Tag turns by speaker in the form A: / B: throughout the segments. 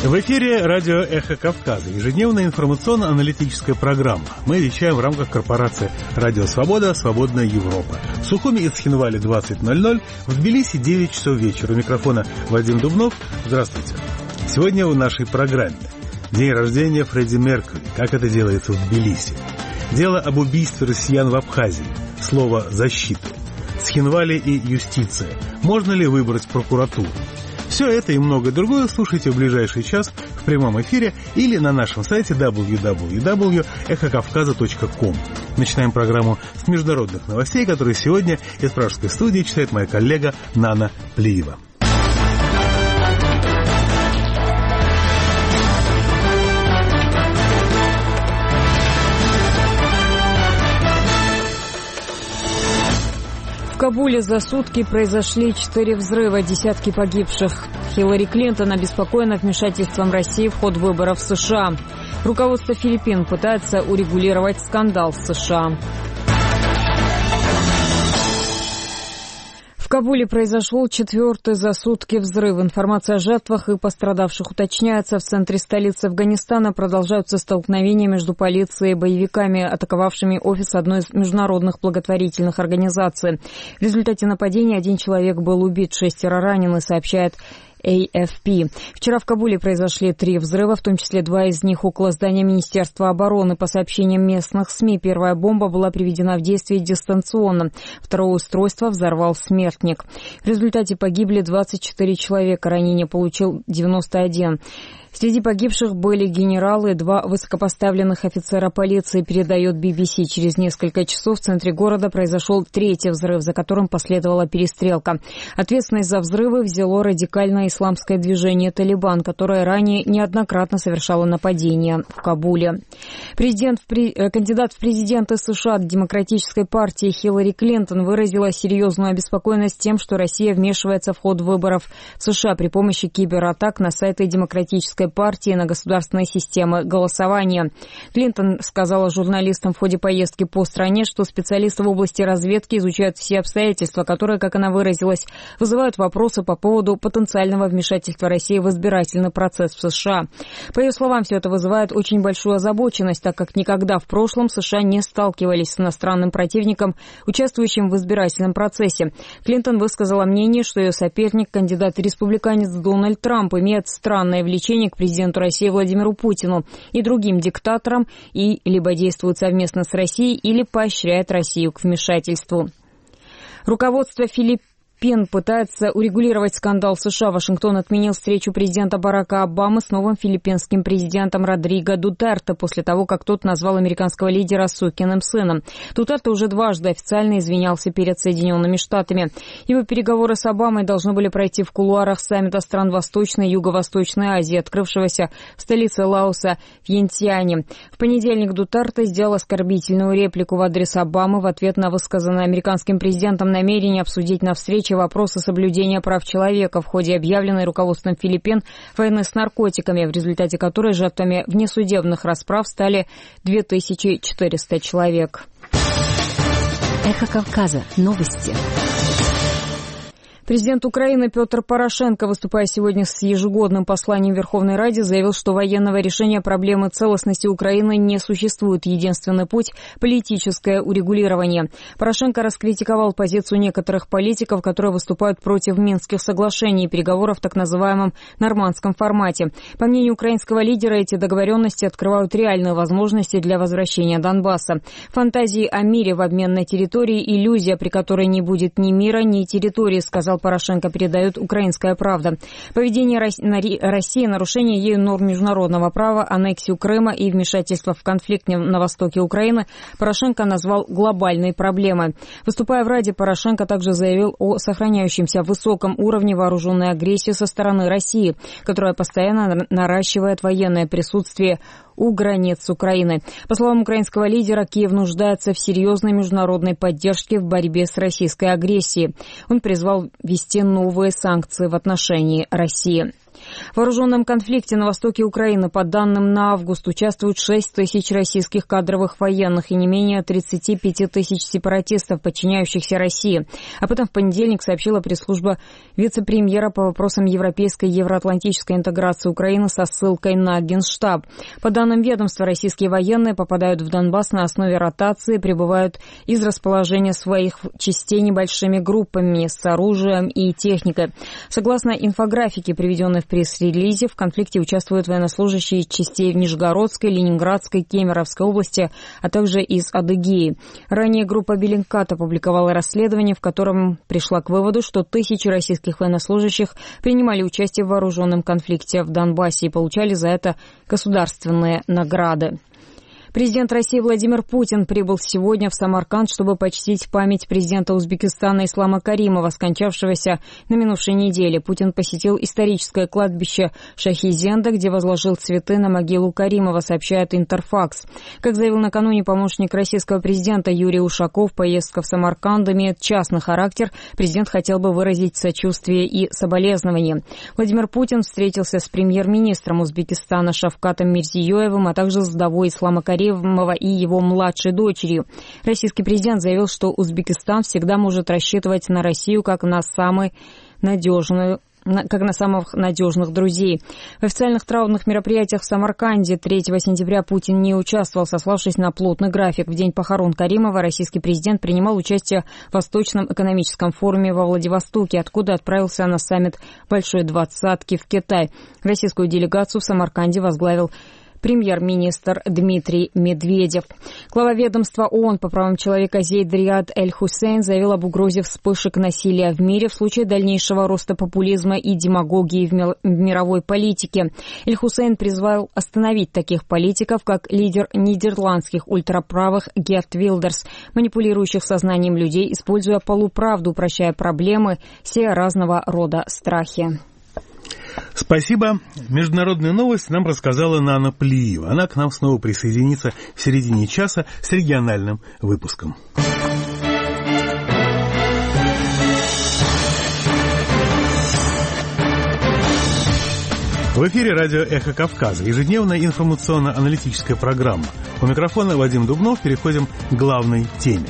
A: В эфире радио «Эхо Кавказа», ежедневная информационно-аналитическая программа. Мы вещаем в рамках корпорации «Радио Свобода. Свободная Европа». В Сухуми и Цхинвале 20:00, в Тбилиси 9 часов вечера. У микрофона Вадим Дубнов. Здравствуйте. Сегодня в нашей программе день рождения Фредди Меркьюри. Как это делается в Тбилиси? Дело об убийстве россиян в Абхазии. Слово «защита». Цхинвале и юстиция. Можно ли выбрать прокуратуру? Все это и многое другое слушайте в ближайший час в прямом эфире или на нашем сайте www.эхокавказа.ком. Начинаем программу с международных новостей, которые сегодня из пражской студии читает моя коллега Нана Плиева.
B: В Кабуле за сутки произошли 4 взрыва, десятки погибших. Хиллари Клинтон обеспокоена вмешательством России в ход выборов в США. Руководство Филиппин пытается урегулировать скандал в США. В Кабуле произошел 4-й за сутки взрыв. Информация о жертвах и пострадавших уточняется. В центре столицы Афганистана продолжаются столкновения между полицией и боевиками, атаковавшими офис одной из международных благотворительных организаций. В результате нападения 1 человек был убит, 6 ранены, сообщает AFP. Вчера в Кабуле произошли 3 взрыва, в том числе 2 из них около здания Министерства обороны. По сообщениям местных СМИ, первая бомба была приведена в действие дистанционно. Второе устройство взорвал смертник. В результате погибли 24 человека, ранения получил 91. Среди погибших были генералы и 2 высокопоставленных офицера полиции, передает BBC. Через несколько часов в центре города произошел 3-й взрыв, за которым последовала перестрелка. Ответственность за взрывы взяло радикальное исламское движение «Талибан», которое ранее неоднократно совершало нападения в Кабуле. Кандидат в президенты США от Демократической партии Хиллари Клинтон выразила серьезную обеспокоенность тем, что Россия вмешивается в ход выборов в США при помощи кибератак на сайты Демократической партии, на государственные системы голосования. Клинтон сказала журналистам в ходе поездки по стране, что специалисты в области разведки изучают все обстоятельства, которые, как она выразилась, вызывают вопросы по поводу потенциального вмешательства России в избирательный процесс в США. По ее словам, все это вызывает очень большую озабоченность, так как никогда в прошлом США не сталкивались с иностранным противником, участвующим в избирательном процессе. Клинтон высказала мнение, что ее соперник, кандидат-республиканец Дональд Трамп, имеет странное влечение к президенту России Владимиру Путину и другим диктаторам и либо действует совместно с Россией, или поощряет Россию к вмешательству. Руководство Филиппин пытается урегулировать скандал в США. Вашингтон отменил встречу президента Барака Обамы с новым филиппинским президентом Родриго Дутерте после того, как тот назвал американского лидера сукиным сыном. Дутерте уже дважды официально извинялся перед Соединенными Штатами. Его переговоры с Обамой должны были пройти в кулуарах саммита стран Восточной и Юго-Восточной Азии, открывшегося в столице Лаоса Вьентьяне. В понедельник Дутерте сделал оскорбительную реплику в адрес Обамы в ответ на высказанное американским президентом намерение обсудить на встрече вопросы соблюдения прав человека в ходе объявленной руководством Филиппин войны с наркотиками, в результате которой жертвами внесудебных расправ стали 2400 человек.
C: Эхо Кавказа. Новости.
B: Президент Украины Петр Порошенко, выступая сегодня с ежегодным посланием в Верховной Раде, заявил, что военного решения проблемы целостности Украины не существует. Единственный путь – политическое урегулирование. Порошенко раскритиковал позицию некоторых политиков, которые выступают против Минских соглашений и переговоров в так называемом нормандском формате. По мнению украинского лидера, эти договоренности открывают реальные возможности для возвращения Донбасса. Фантазии о мире в обмен на территории – иллюзия, при которой не будет ни мира, ни территории, сказал Порошенко, передает «Украинская правда». Поведение России, нарушение ею норм международного права, аннексию Крыма и вмешательство в конфликт на востоке Украины Порошенко назвал глобальной проблемой. Выступая в Раде, Порошенко также заявил о сохраняющемся высоком уровне вооруженной агрессии со стороны России, которая постоянно наращивает военное присутствие у границ Украины. По словам украинского лидера, Киев нуждается в серьезной международной поддержке в борьбе с российской агрессией. Он призвал ввести новые санкции в отношении России. В вооруженном конфликте на востоке Украины, по данным на август, участвуют 6 тысяч российских кадровых военных и не менее 35 тысяч сепаратистов, подчиняющихся России. Об этом в понедельник сообщила пресс-служба вице-премьера по вопросам европейской и евроатлантической интеграции Украины со ссылкой на Генштаб. По данным ведомства, российские военные попадают в Донбасс на основе ротации, прибывают из расположения своих частей небольшими группами с оружием и техникой. Согласно инфографике, приведенной в пресс-релизе, в конфликте участвуют военнослужащие частей Нижегородской, Ленинградской, Кемеровской области, а также из Адыгеи. Ранее группа Беллинкат опубликовала расследование, в котором пришла к выводу, что тысячи российских военнослужащих принимали участие в вооруженном конфликте в Донбассе и получали за это государственные награды. Президент России Владимир Путин прибыл сегодня в Самарканд, чтобы почтить память президента Узбекистана Ислама Каримова, скончавшегося на минувшей неделе. Путин посетил историческое кладбище Шахизенда, где возложил цветы на могилу Каримова, сообщает Интерфакс. Как заявил накануне помощник российского президента Юрий Ушаков, поездка в Самарканд имеет частный характер. Президент хотел бы выразить сочувствие и соболезнования. Владимир Путин встретился с премьер-министром Узбекистана Шавкатом Мирзиёевым, а также с вдовой Ислама Каримова и его младшей дочерью. Российский президент заявил, что Узбекистан всегда может рассчитывать на Россию как на самых надежных друзей. В официальных траурных мероприятиях в Самарканде 3 сентября Путин не участвовал, сославшись на плотный график. В день похорон Каримова российский президент принимал участие в Восточном экономическом форуме во Владивостоке, откуда отправился на саммит Большой двадцатки в Китай. Российскую делегацию в Самарканде возглавил премьер-министр Дмитрий Медведев. Глава ведомства ООН по правам человека Зейд Риад Эль-Хусейн заявил об угрозе вспышек насилия в мире в случае дальнейшего роста популизма и демагогии в мировой политике. Эль-Хусейн призвал остановить таких политиков, как лидер нидерландских ультраправых Герт Вилдерс, манипулирующих сознанием людей, используя полуправду, упрощая проблемы, сея разного рода страхи.
A: Спасибо. Международные новости нам рассказала Нана Плиева. Она к нам снова присоединится в середине часа с региональным выпуском. В эфире радио «Эхо Кавказа», ежедневная информационно-аналитическая программа. У микрофона Вадим Дубнов. Переходим к главной теме.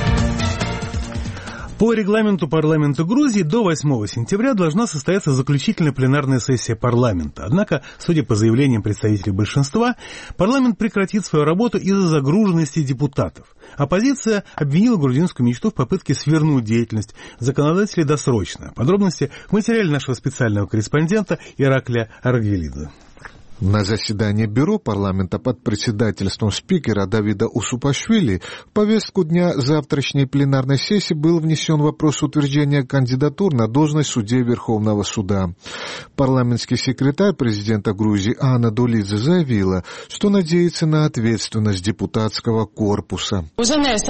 A: По регламенту парламента Грузии до 8 сентября должна состояться заключительная пленарная сессия парламента. Однако, судя по заявлениям представителей большинства, парламент прекратит свою работу из-за загруженности депутатов. Оппозиция обвинила грузинскую мечту в попытке свернуть деятельность законодателей досрочно. Подробности в материале нашего специального корреспондента Иракля Аргвелидзе.
D: На заседании бюро парламента под председательством спикера Давида Усупашвили в повестку дня завтрашней пленарной сессии был внесен вопрос утверждения кандидатур на должность судей Верховного суда. Парламентский секретарь президента Грузии Анна Долидзе заявила, что надеется на ответственность депутатского корпуса.
E: В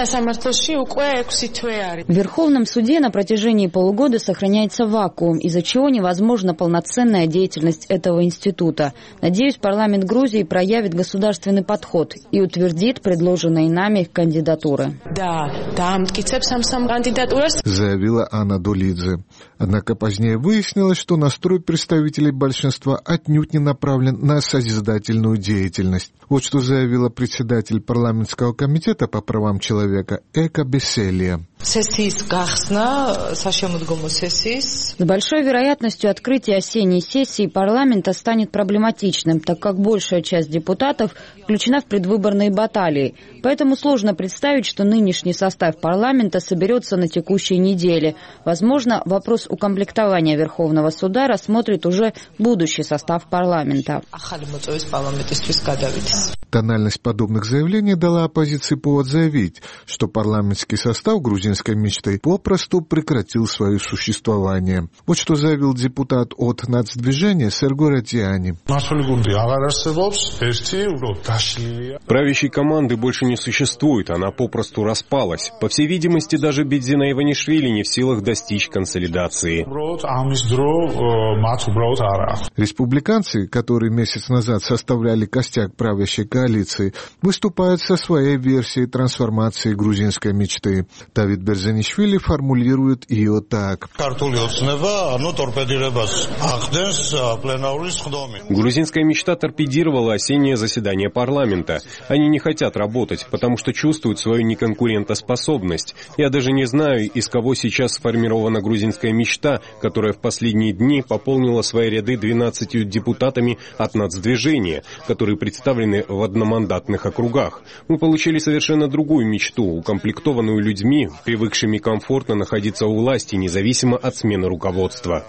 E: Верховном суде на протяжении полугода сохраняется вакуум, из-за чего невозможна полноценная деятельность этого института. Надеюсь, парламент Грузии проявит государственный подход и утвердит предложенные нами кандидатуры.
D: Заявила Анна Долидзе. Однако позднее выяснилось, что настрой представителей большинства отнюдь не направлен на созидательную деятельность. Вот что заявила председатель парламентского комитета по правам человека Эка Беселия.
E: С большой вероятностью открытие осенней сессии парламента станет проблематичным, так как большая часть депутатов включена в предвыборные баталии. Поэтому сложно представить, что нынешний состав парламента соберется на текущей неделе. Возможно, вопрос укомплектования Верховного суда рассмотрит уже будущий состав парламента.
D: Тональность подобных заявлений дала оппозиции повод заявить, что парламентский состав грузинской мечты попросту прекратил свое существование. Вот что заявил депутат от нацдвижения Серго Ратиани.
F: Правящей команды больше не существует, она попросту распалась. По всей видимости, даже Бедзина Иванишвили не в силах достичь консолидации.
D: Республиканцы, которые месяц назад составляли костяк правящей коалиции, выступают со своей версией трансформации грузинской мечты. Давид Давид Берзанишвили формулирует ее так.
F: Грузинская мечта торпедировала осеннее заседание парламента. Они не хотят работать, потому что чувствуют свою неконкурентоспособность. Я даже не знаю, из кого сейчас сформирована грузинская мечта, которая в последние дни пополнила свои ряды 12 депутатами от нацдвижения, которые представлены в одномандатных округах. Мы получили совершенно другую мечту, укомплектованную людьми, привыкшими комфортно находиться у власти, независимо от смены руководства.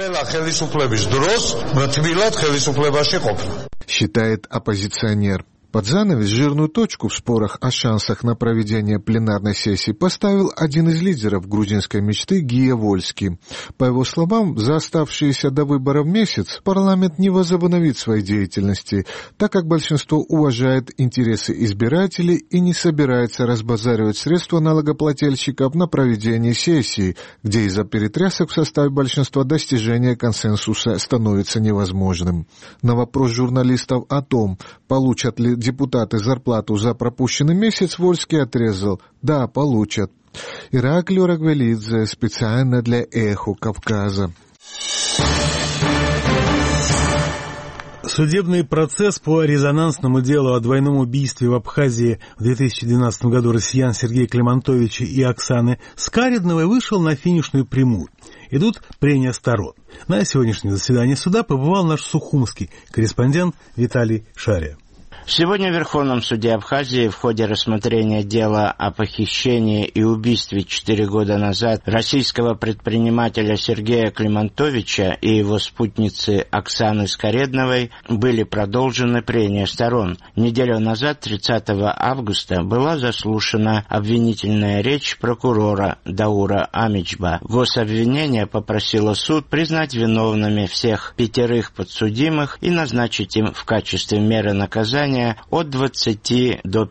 D: Считает оппозиционер. Под занавес жирную точку в спорах о шансах на проведение пленарной сессии поставил один из лидеров грузинской мечты Гия Вольский. По его словам, за оставшиеся до выборов месяц парламент не возобновит своей деятельности, так как большинство уважает интересы избирателей и не собирается разбазаривать средства налогоплательщиков на проведение сессии, где из-за перетрясок в составе большинства достижение консенсуса становится невозможным. На вопрос журналистов о том, получат ли депутаты зарплату за пропущенный месяц, Вольский отрезал: да, получат. Ираклий Рагвелидзе, специально для «Эхо Кавказа».
A: Судебный процесс по резонансному делу о двойном убийстве в Абхазии в 2012 году россиян Сергея Климантовича и Оксаны Скаредновой вышел на финишную прямую. Идут прения сторон. На сегодняшнее заседание суда побывал наш сухумский корреспондент Виталий Шария.
G: Сегодня в Верховном суде Абхазии в ходе рассмотрения дела о похищении и убийстве 4 года назад российского предпринимателя Сергея Климантовича и его спутницы Оксаны Скаредновой были продолжены прения сторон. Неделю назад, 30 августа, была заслушана обвинительная речь прокурора Даура Амичба. Гособвинение попросило суд признать виновными всех 5 подсудимых и назначить им в качестве меры наказания от 20 до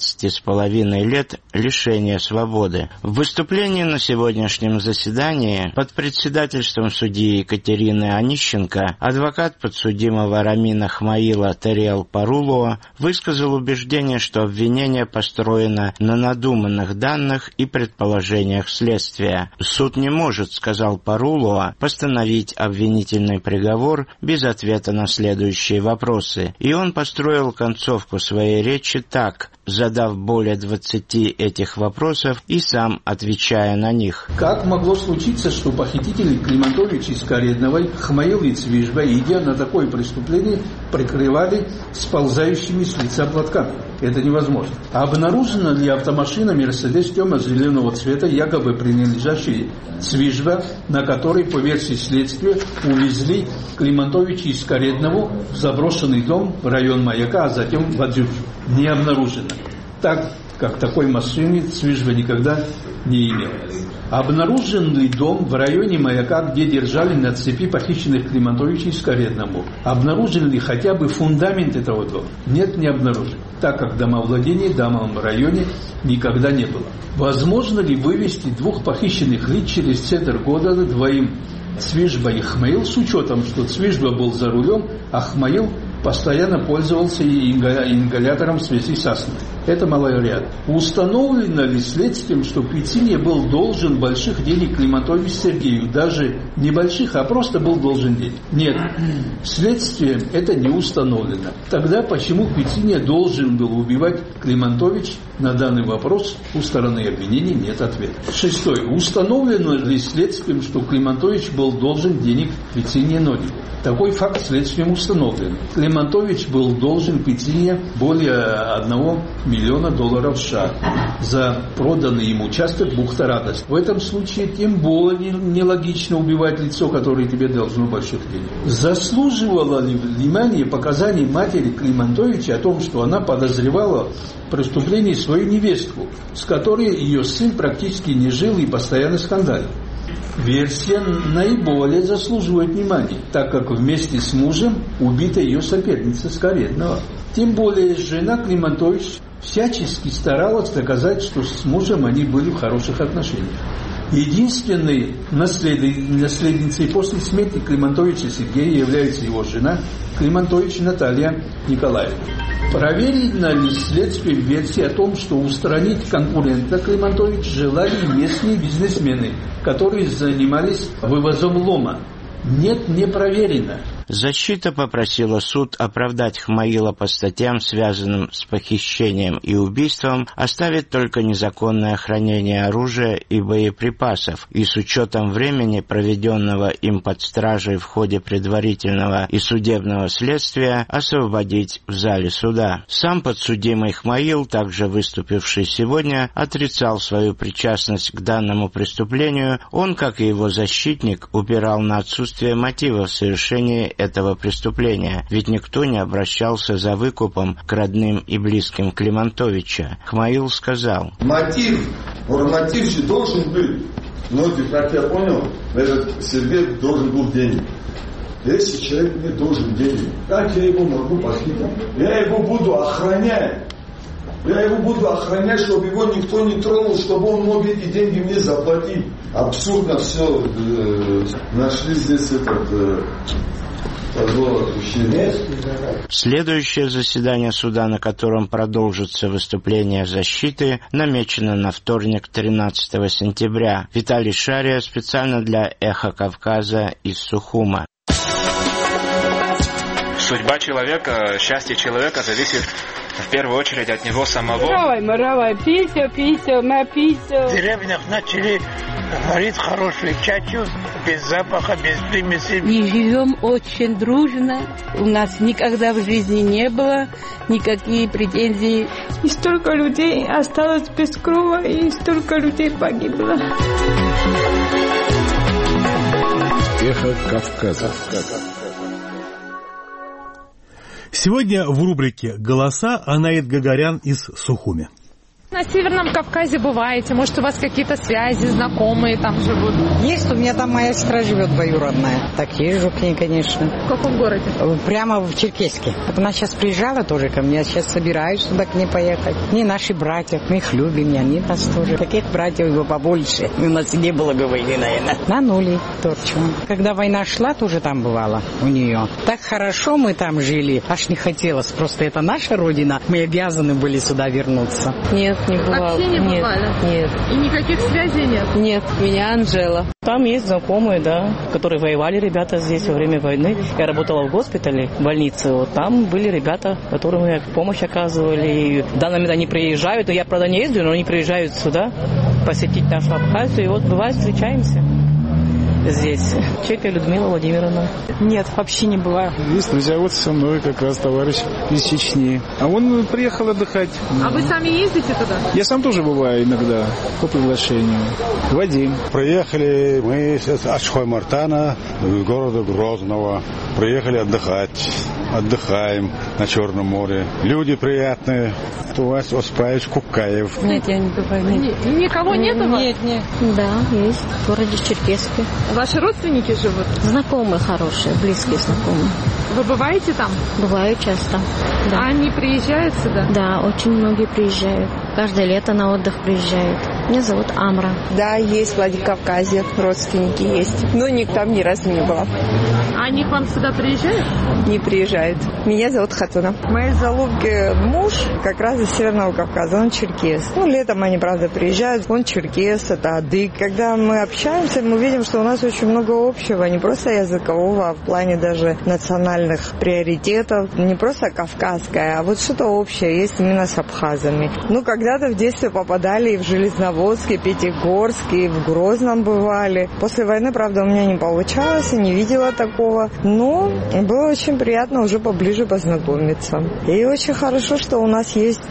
G: 15,5 лет лишения свободы. В выступлении на сегодняшнем заседании под председательством судьи Екатерины Онищенко адвокат подсудимого Рамина Хмаила Тариэл Парулова высказал убеждение, что обвинение построено на надуманных данных и предположениях следствия. Суд не может, сказал Парулова, постановить обвинительный приговор без ответа на следующие вопросы. И он построил концовку своей речи так, задав более 20 этих вопросов и сам отвечая на них.
H: Как могло случиться, что похитители Климантович и Скаредновой, Хмаил и Цвижба, идя на такое преступление, прикрывали сползающими с лица платками? Это невозможно. Обнаружена ли автомашина «Мерседес» темно-зеленого цвета, якобы принадлежащая Цвижба, на которой, по версии следствия, увезли Климантовича и Скареднову в заброшенный дом в район Маяка, а затем в Аджуджу? Не обнаружено. Так как такой машины Цвижба никогда не имел. Обнаружен ли дом в районе Маяка, где держали на цепи похищенных Климантовича и Скареднову? Обнаружен ли хотя бы фундамент этого дома? Нет, не обнаружен, так как домовладения в данном районе никогда не было. Возможно ли вывести 2 похищенных лиц через центр города двоим Цвижба и Хмаил, с учетом, что Цвижба был за рулем, а Хмаил постоянно пользовался ингалятором в связи с астмой? Это маловероятно. Установлено ли следствием, что Петиния был должен больших денег Климантовичу Сергею? Даже небольших, а просто был должен денег? Нет. Следствием это не установлено. Тогда почему Петиния должен был убивать Климантович? На данный вопрос у стороны обвинения нет ответа. 6. Установлено ли следствием, что Климантович был должен денег Петиния Нодику? Такой факт следствием установлен. Климантович был должен Петиния более $1 миллиона США за проданный им участок «Бухта Радость». В этом случае тем более нелогично убивать лицо, которое тебе должно больших денег. Заслуживало ли внимание показаний матери Климантовича о том, что она подозревала в преступлении свою невестку, с которой ее сын практически не жил и постоянно скандалил? Версия наиболее заслуживает внимания, так как вместе с мужем убита ее соперница Скареднова. Тем более жена Климантович всячески старалась доказать, что с мужем они были в хороших отношениях. Единственной наследницей после смерти Климантовича Сергея является его жена Климантович Наталья Николаевна. Проверено ли следствием версии о том, что устранить конкурента Климантович желали местные бизнесмены, которые занимались вывозом лома? Нет, не проверено.
G: Защита попросила суд оправдать Хмаила по статьям, связанным с похищением и убийством, оставить только незаконное хранение оружия и боеприпасов, и с учетом времени, проведенного им под стражей в ходе предварительного и судебного следствия, освободить в зале суда. Сам подсудимый Хмаил, также выступивший сегодня, отрицал свою причастность к данному преступлению. Он, как и его защитник, упирал на отсутствие мотива в совершении этого преступления, ведь никто не обращался за выкупом к родным и близким Климантовича. Хмаил сказал:
I: мотив же должен быть. Но, как я понял, этот Сергей должен был денег. Если человек не должен денег, как я его могу похитить? Я его буду охранять. Чтобы его никто не тронул, чтобы он мог эти деньги мне заплатить. Абсурдно все. Нашли здесь
G: Следующее заседание суда, на котором продолжится выступление защиты, намечено на вторник, 13 сентября. Виталий Шария специально для «Эхо Кавказа» из Сухума.
J: Судьба человека, счастье человека зависит в первую очередь от него самого.
K: Моровай, пися, на пися.
L: В деревнях начали варить хороший чачу, без запаха, без примесей.
K: И живем очень дружно. У нас никогда в жизни не было никакие претензий. И столько людей осталось без крова, и столько людей погибло.
A: Эхо Кавказа. Сегодня в рубрике «Голоса» Анаит Гагарян из Сухуми.
M: На Северном Кавказе бываете? Может, у вас какие-то связи, знакомые там живут?
N: Есть, у меня там моя сестра живет двоюродная. Так езжу к ней, конечно.
M: В каком городе?
N: Прямо в Черкесске. Она сейчас приезжала тоже ко мне, я сейчас собираюсь туда к ней поехать. Они наши братья, мы их любим, и они нас тоже. Таких братьев его побольше. У нас не было бы войны, наверное. На нуле торчу. Когда война шла, тоже там бывала у нее. Так хорошо мы там жили, аж не хотелось. Просто это наша родина, мы обязаны были сюда вернуться.
M: Нет. Не бывало. Вообще не бывали?
N: Нет.
M: И никаких связей нет?
N: Нет, меня Анжела.
O: Там есть знакомые, да, которые воевали ребята здесь во время войны. Я работала в госпитале, в больнице. Вот там были ребята, которым мне помощь оказывали. И в данный момент они приезжают, но я, правда, не ездила, но они приезжают сюда посетить нашу Абхазию. И вот бывает встречаемся здесь. Чека Людмила Владимировна.
P: Нет, вообще не была.
Q: Есть друзья, вот со мной как раз товарищ из Чечни. А он приехал отдыхать.
M: А вы сами ездите туда?
Q: Я сам тоже бываю иногда, по приглашению. Вадим.
R: Приехали мы с Ашхой-Мартана, города Грозного. Приехали отдыхать. Отдыхаем на Черном море. Люди приятные. У вас Оспаевич Кукаев.
P: Нет, я не бываю.
M: Никого нет у вас?
P: Нет.
C: Да, есть. В городе Черкесске.
M: Ваши родственники живут?
C: Знакомые хорошие, близкие знакомые.
M: Вы бываете там?
C: Бываю часто. Да.
M: А они приезжают сюда?
C: Да, очень многие приезжают. Каждое лето на отдых приезжают. Меня зовут Амра.
S: Да, есть в Владикавказе, родственники есть. Но никто там ни разу не было.
M: А они к вам сюда приезжают?
S: Не приезжают. Меня зовут Хатуна. Моей залуги муж как раз из Северного Кавказа, он черкес. Летом они, правда, приезжают. Он черкес, это адык. Когда мы общаемся, мы видим, что у нас очень много общего. Не просто языкового, а в плане даже национальных приоритетов. Не просто кавказское, а вот что-то общее есть именно с абхазами. Когда-то в детстве попадали и в Железноводск, и Пятигорск, и в Грозном бывали. После войны, правда, у меня не получалось, и не видела такого. Но было очень приятно уже поближе познакомиться. И очень хорошо, что у нас есть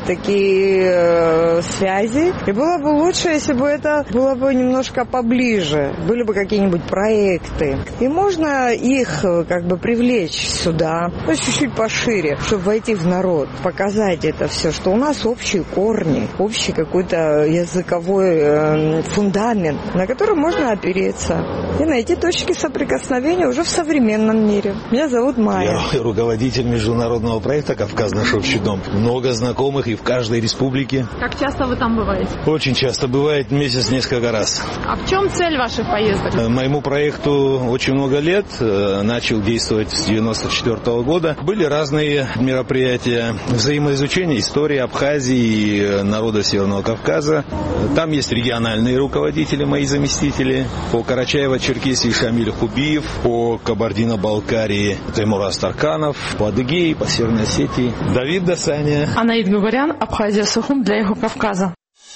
S: такие связи. И было бы лучше, если бы это было бы немножко поближе. Были бы какие-нибудь проекты. И можно их привлечь сюда, чуть-чуть пошире, чтобы войти в народ, показать это все, что у нас общие корни, общий какой-то языковой такой фундамент, на который можно опереться и найти точки соприкосновения уже в современном мире. Меня зовут Майя.
T: Я руководитель международного проекта «Кавказ наш общий дом». Много знакомых и в каждой республике.
M: Как часто вы там бываете?
T: Очень часто, бывает в месяц несколько раз.
M: А в чем цель ваших поездок?
T: Моему проекту очень много лет, начал действовать с 1994 года. Были разные мероприятия, взаимоизучение истории Абхазии и народа Северного Кавказа. Там есть региональные руководители, мои заместители. По Карачаево-Черкесии Шамиль Хубиев, по Кабардино-Балкарии Таймураз Тарканов, по Адыгее, по Северной Осетии Давид Дасаня.
M: Анаид Гугарян, Абхазия Сухум для Юга Кавказа.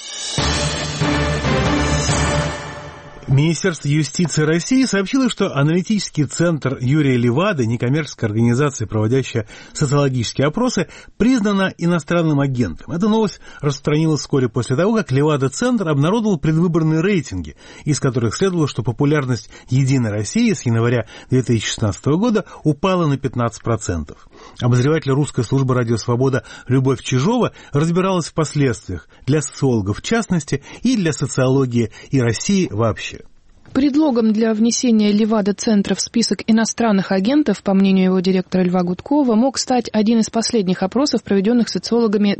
A: Министерство юстиции России сообщило, что аналитический центр Юрия Левады, некоммерческая организация, проводящая социологические опросы, признана иностранным агентом. Эта новость распространилась вскоре после того, как Левада-центр обнародовал предвыборные рейтинги, из которых следовало, что популярность «Единой России» с января 2016 года упала на 15%. Обозреватель русской службы «Радио Свобода» Любовь Чижова разбиралась в последствиях для социологов в частности и для социологии и России вообще.
U: Предлогом для внесения Левада-центра в список иностранных агентов, по мнению его директора Льва Гудкова, мог стать один из последних опросов, проведенных социологами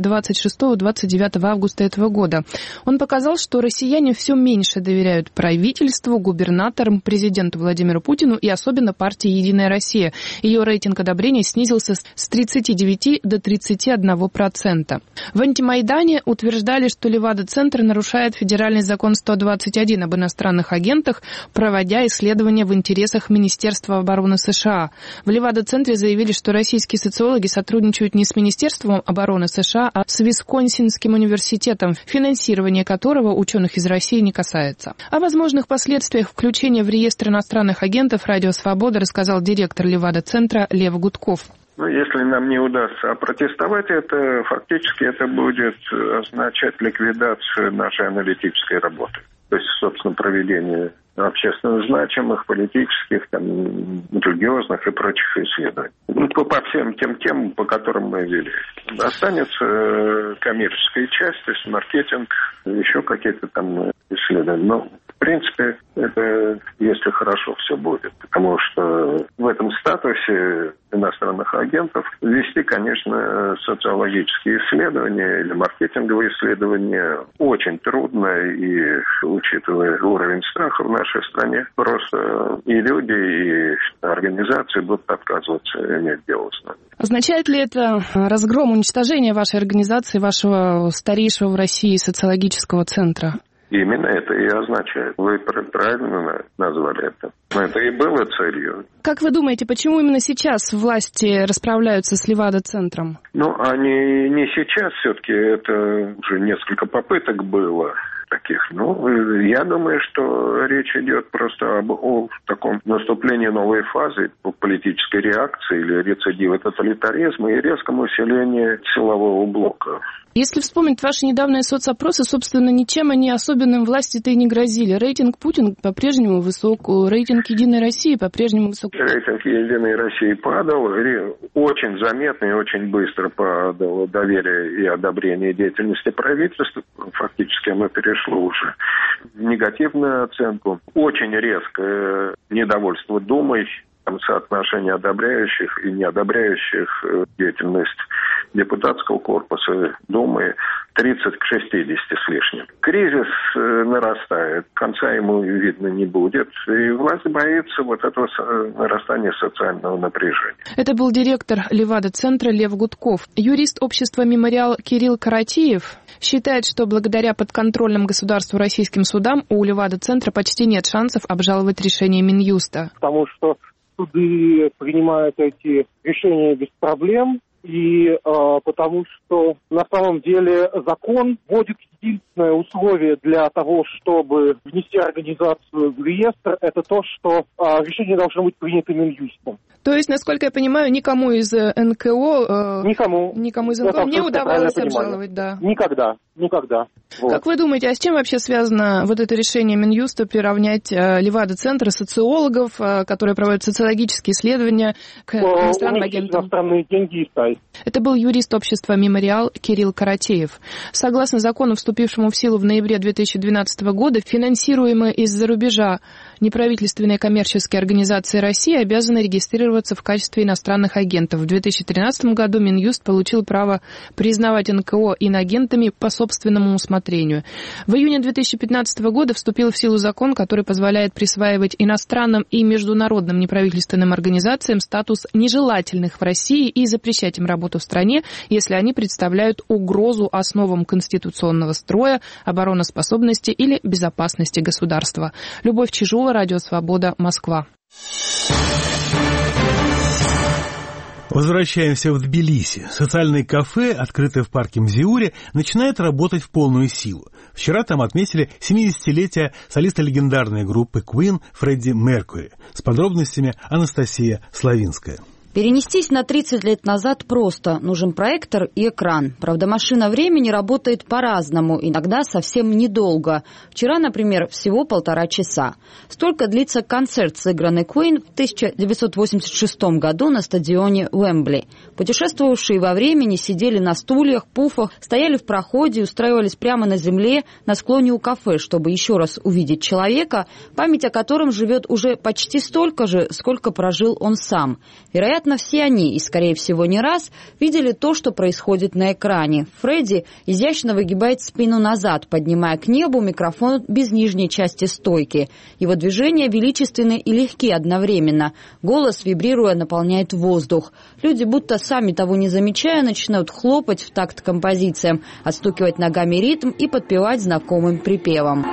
U: 26-29 августа этого года. Он показал, что россияне все меньше доверяют правительству, губернаторам, президенту Владимиру Путину и особенно партии «Единая Россия». Ее рейтинг одобрения снизился с 39 до 31%. В антимайдане утверждали, что Левада-центр нарушает федеральный закон 121 об иностранных агентах, проводя исследования в интересах Министерства обороны США. В Левада-центре заявили, что российские социологи сотрудничают не с Министерством обороны США, а с Висконсинским университетом, финансирование которого ученых из России не касается. О возможных последствиях включения в реестр иностранных агентов «Радио Свобода» рассказал директор Левада-центра Лев Гудков.
V: Если нам не удастся опротестовать это, фактически это будет означать ликвидацию нашей аналитической работы. То есть, собственно, проведение общественно значимых, политических, религиозных и прочих исследований. По всем тем темам, по которым мы вели. Останется коммерческая часть, то есть маркетинг, еще какие-то там исследования. Но, в принципе, это если хорошо все будет. Потому что в этом статусе иностранных агентов вести, конечно, социологические исследования или маркетинговые исследования очень трудно, и учитывая уровень страха в нашей стране, просто и люди, и организации будут отказываться иметь дело с нами.
U: Означает ли это разгром, уничтожение вашей организации, вашего старейшего в России социологического центра?
V: Именно это и означает. Вы правильно назвали это. Но это и было целью.
U: Как вы думаете, почему именно сейчас власти расправляются с Левада-центром?
V: Они не сейчас, все-таки это уже несколько попыток было таких. Я думаю, что речь идет просто о таком наступлении новой фазы политической реакции или рецидива тоталитаризма и резком усилении силового блока.
U: Если вспомнить ваши недавние соцопросы, собственно, ничем они особенным власти-то и не грозили. Рейтинг Путин по-прежнему высок, рейтинг «Единой России» по-прежнему высок.
V: Рейтинг «Единой России» падал, очень заметно и очень быстро падало доверие и одобрение деятельности правительства. Фактически оно перешло уже в негативную оценку. Очень резкое недовольство Думой, соотношение одобряющих и неодобряющих деятельность депутатского корпуса Думы 30 к 60 с лишним. Кризис нарастает, конца ему видно не будет, и власть боится этого нарастания социального напряжения.
U: Это был директор Левада-центра Лев Гудков. Юрист общества «Мемориал» Кирилл Каратиев считает, что благодаря подконтрольным государству российским судам у Левада-центра почти нет шансов обжаловать решение Минюста.
W: Потому что суды принимают эти решения без проблем, и потому что на самом деле закон вводит единственное условие для того, чтобы внести организацию в реестр, это то, что решение должно быть принято Минюстом.
U: То есть, насколько я понимаю, никому из НКО... Никому из НКО не удавалось обжаловать, да?
W: Никогда. Вот.
U: Как вы думаете, а с чем вообще связано это решение Минюста приравнять Левада-центр социологов, которые проводят социологические исследования, к иностранным агентам?
W: Иностранные деньги и Китай.
U: Это был юрист общества «Мемориал» Кирилл Каратеев. Согласно закону, вступившему в силу в ноябре 2012 года, финансируемые из-за рубежа неправительственные коммерческие организации России обязаны регистрироваться в качестве иностранных агентов. В 2013 году Минюст получил право признавать НКО иноагентами по собственному усмотрению. В июне 2015 года вступил в силу закон, который позволяет присваивать иностранным и международным неправительственным организациям статус нежелательных в России и запрещать им работу в стране, если они представляют угрозу основам конституционного строя, обороноспособности или безопасности государства. Любовь Чижова, Радио Свобода, Москва.
A: Возвращаемся в Тбилиси. Социальное кафе, открытое в парке Мзиури, начинает работать в полную силу. Вчера там отметили 70-летие солиста легендарной группы Queen Фредди Меркьюри. С подробностями Анастасия Славинская.
B: Перенестись на 30 лет назад просто. Нужен проектор и экран. Правда, машина времени работает по-разному, иногда совсем недолго. Вчера, например, всего 1,5 часа. Столько длится концерт, сыгранный Queen в 1986 году на стадионе Уэмбли. Путешествовавшие во времени сидели на стульях, пуфах, стояли в проходе, устраивались прямо на земле, на склоне у кафе, чтобы еще раз увидеть человека, память о котором живет уже почти столько же, сколько прожил он сам. Вероятно, все они, и, скорее всего, не раз, видели то, что происходит на экране. Фредди изящно выгибает спину назад, поднимая к небу микрофон без нижней части стойки. Его движения величественны и легки одновременно. Голос, вибрируя, наполняет воздух. Люди, будто сами того не замечая, начинают хлопать в такт композициям, отстукивать ногами ритм и подпевать знакомым припевом.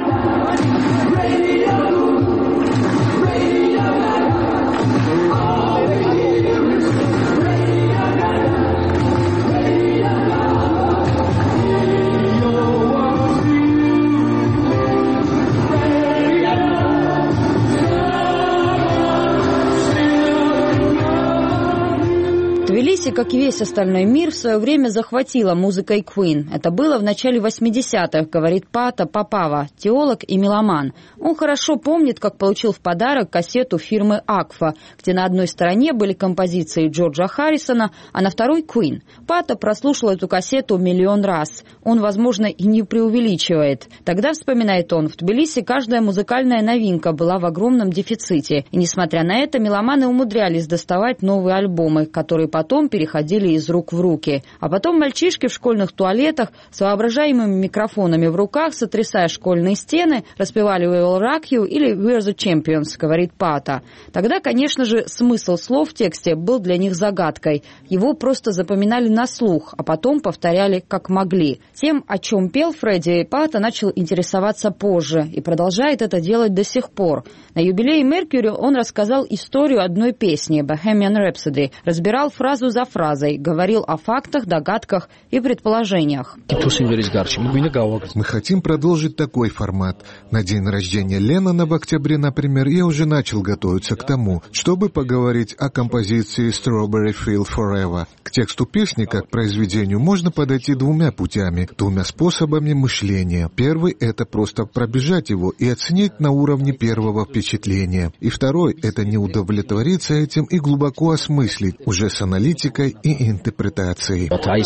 B: Тбилиси, как и весь остальной мир, в свое время захватила музыкой Queen. Это было в начале 80-х, говорит Пата Папава, теолог и меломан. Он хорошо помнит, как получил в подарок кассету фирмы Акфа, где на одной стороне были композиции Джорджа Харрисона, а на второй Queen. Пата прослушал эту кассету 1 миллион раз. Он, возможно, и не преувеличивает. Тогда, вспоминает он, в Тбилиси каждая музыкальная новинка была в огромном дефиците. И, несмотря на это, меломаны умудрялись доставать новые альбомы, которые потом переходили из рук в руки. А потом мальчишки в школьных туалетах с воображаемыми микрофонами в руках, сотрясая школьные стены, распевали «We will rock you» или «We're the champions», говорит Пата. Тогда, конечно же, смысл слов в тексте был для них загадкой. Его просто запоминали на слух, а потом повторяли как могли. Тем, о чем пел Фредди, Пата начал интересоваться позже и продолжает это делать до сих пор. На юбилее Меркьюри он рассказал историю одной песни «Bohemian Rhapsody», разбирал фразу за фразой, говорил о фактах, догадках и предположениях.
D: Мы хотим продолжить такой формат. На день рождения Леннона в октябре, например, я уже начал готовиться к тому, чтобы поговорить о композиции «Strawberry Field Forever». К тексту песни, как к произведению, можно подойти 2 путями, 2 способами мышления. Первый – это просто пробежать его и оценить на уровне первого впечатления. И второй – это не удовлетвориться этим и глубоко осмыслить, уже с аналитикой и интерпретацией.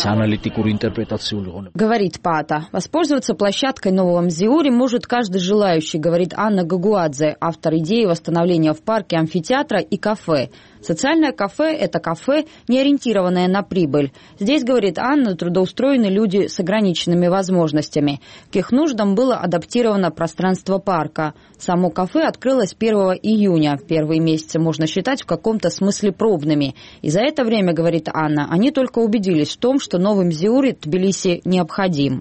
B: Говорит Пата. Воспользоваться площадкой Нового Мзиури может каждый желающий, говорит Анна Гагуадзе, автор идеи восстановления в парке амфитеатра и кафе. Социальное кафе – это кафе, не ориентированное на прибыль. Здесь, говорит Анна, трудоустроены люди с ограниченными возможностями. К их нуждам было адаптировано пространство парка. Само кафе открылось 1 июня. Первые месяцы можно считать в каком-то смысле пробными. И за это время, говорит Анна, они только убедились в том, что новый Мзиури Тбилиси необходим.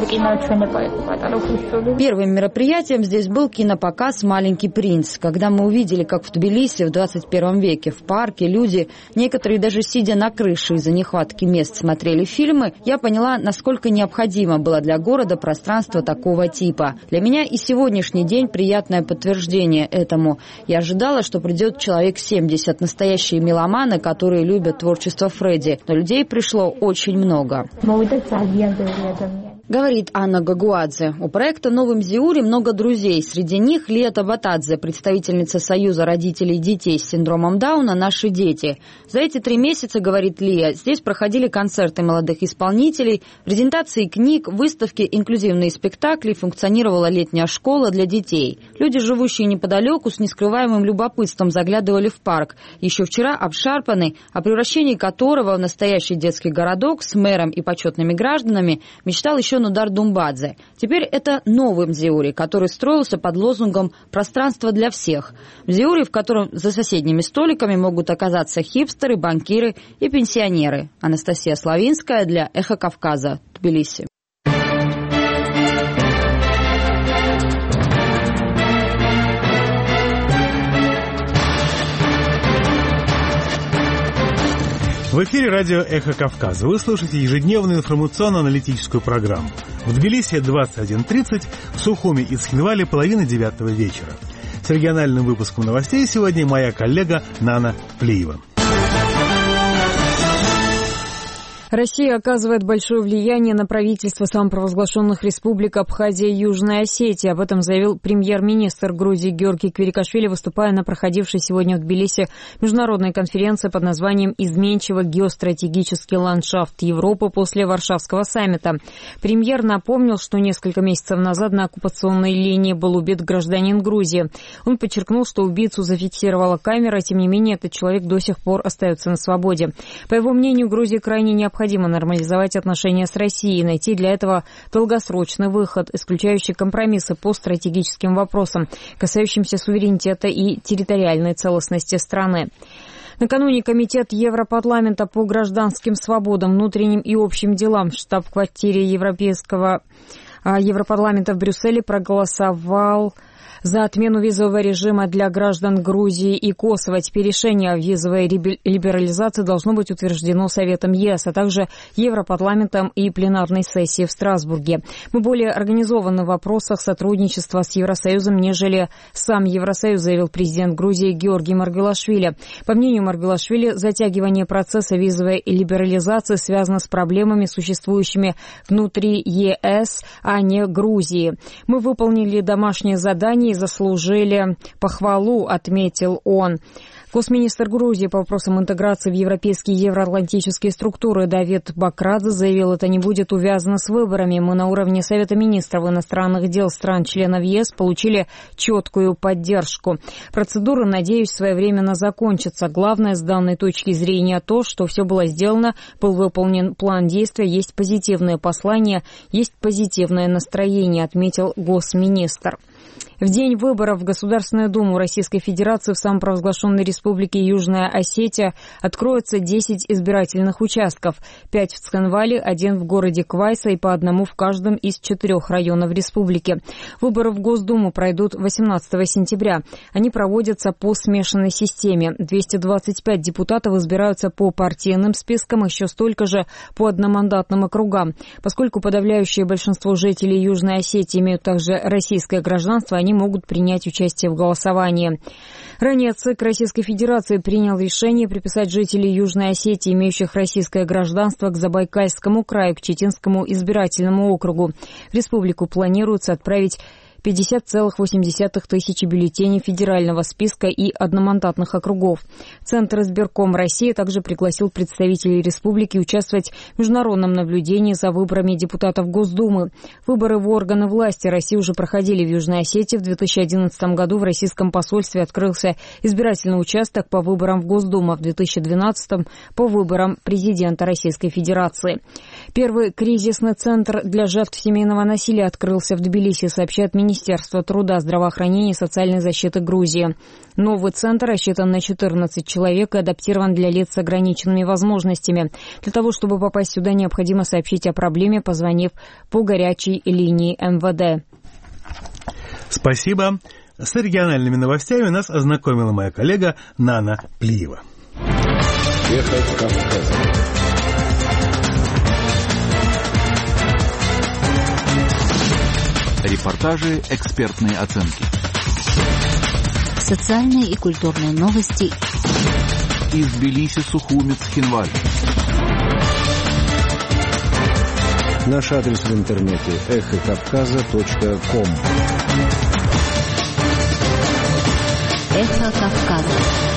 B: Первым мероприятием здесь был кинопоказ «Маленький принц». Когда мы увидели, как в Тбилиси в 21 веке в парке люди, некоторые даже сидя на крыше из-за нехватки мест, смотрели фильмы, я поняла, насколько необходимо было для города пространство такого типа. Для меня и сегодняшний день приятное подтверждение этому. Я ожидала, что придет человек 70, настоящие меломаны, которые любят творчество Фредди, но людей пришло очень много. Говорит Анна Гагуадзе. У проекта «Новым Зиури» много друзей. Среди них Лия Табатадзе, представительница Союза родителей детей с синдромом Дауна «Наши дети». За эти 3 месяца, говорит Лия, здесь проходили концерты молодых исполнителей, презентации книг, выставки, инклюзивные спектакли, функционировала летняя школа для детей. Люди, живущие неподалеку, с нескрываемым любопытством заглядывали в парк, еще вчера обшарпанный, о превращении которого в настоящий детский городок с мэром и почетными гражданами мечтал еще Нудар Думбадзе. Теперь это новый Мзиури, который строился под лозунгом «Пространство для всех». Мзиури, в котором за соседними столиками могут оказаться хипстеры, банкиры и пенсионеры. Анастасия Славинская для «Эхо Кавказа», Тбилиси.
A: В эфире радио «Эхо Кавказа». Вы слушаете ежедневную информационно-аналитическую программу. В Тбилиси 21:30, в Сухуми и Цхинвале 8:30 вечера. С региональным выпуском новостей сегодня моя коллега Нана Плиева.
E: Россия оказывает большое влияние на правительство самопровозглашенных республик Абхазия и Южная Осетия. Об этом заявил премьер-министр Грузии Георгий Квирикашвили, выступая на проходившей сегодня в Тбилиси международной конференции под названием «Изменчивый геостратегический ландшафт Европы после Варшавского саммита». Премьер напомнил, что несколько месяцев назад на оккупационной линии был убит гражданин Грузии. Он подчеркнул, что убийцу зафиксировала камера, тем не менее этот человек до сих пор остается на свободе. По его мнению, Грузии крайне необходимо нормализовать отношения с Россией и найти для этого долгосрочный выход, исключающий компромиссы по стратегическим вопросам, касающимся суверенитета и территориальной целостности страны. Накануне Комитет Европарламента по гражданским свободам, внутренним и общим делам в штаб-квартире Европарламента в Брюсселе проголосовал за отмену визового режима для граждан Грузии и Косово. Теперь решение о визовой либерализации должно быть утверждено Советом ЕС, а также Европарламентом и пленарной сессией в Страсбурге. Мы более организованы в вопросах сотрудничества с Евросоюзом, нежели сам Евросоюз, заявил президент Грузии Георгий Маргвелашвили. По мнению Маргвелашвили, затягивание процесса визовой либерализации связано с проблемами, существующими внутри ЕС, а не Грузии. Мы выполнили домашнее задание и заслужили похвалу, отметил он. Госминистр Грузии по вопросам интеграции в европейские и евроатлантические структуры Давид Бакрадзе заявил, это не будет увязано с выборами. Мы на уровне Совета министров иностранных дел стран-членов ЕС получили четкую поддержку. Процедура, надеюсь, своевременно закончится. Главное с данной точки зрения то, что все было сделано, был выполнен план действия, есть позитивное послание, есть позитивное настроение, отметил госминистр. В день выборов в Государственную Думу Российской Федерации в самопровозглашенной Республике Южная Осетия откроется 10 избирательных участков, 5 в Цхинвале, 1 в городе Квайса и по одному в каждом из 4 районов республики. Выборы в Госдуму пройдут 18 сентября. Они проводятся по смешанной системе. 225 депутатов избираются по партийным спискам, еще столько же по одномандатным округам. Поскольку подавляющее большинство жителей Южной Осетии имеют также российское гражданство, они могут принять участие в голосовании. Ранее ЦИК Российской Федерации принял решение приписать жителей Южной Осетии, имеющих российское гражданство, к Забайкальскому краю, к Читинскому избирательному округу. В республику планируется отправить 50,8 тысячи бюллетеней федерального списка и одномандатных округов. Центр избирком России также пригласил представителей республики участвовать в международном наблюдении за выборами депутатов Госдумы. Выборы в органы власти России уже проходили в Южной Осетии. В 2011 году в российском посольстве открылся избирательный участок по выборам в Госдуму, а в 2012 по выборам президента Российской Федерации. Первый кризисный центр для жертв семейного насилия открылся в Тбилиси, сообщает Министерство труда, здравоохранения и социальной защиты Грузии. Новый центр рассчитан на 14 человек и адаптирован для лиц с ограниченными возможностями. Для того, чтобы попасть сюда, необходимо сообщить о проблеме, позвонив по горячей линии МВД.
A: Спасибо. С региональными новостями нас ознакомила моя коллега Нана Плиева.
F: Эхо Кавказа. Репортажи, экспертные оценки.
H: Социальные и культурные новости.
F: Из Тбилиси, Сухуми, Цхинваль.
G: Наш адрес в интернете эхокавказа.ком.
H: Эхо Кавказа.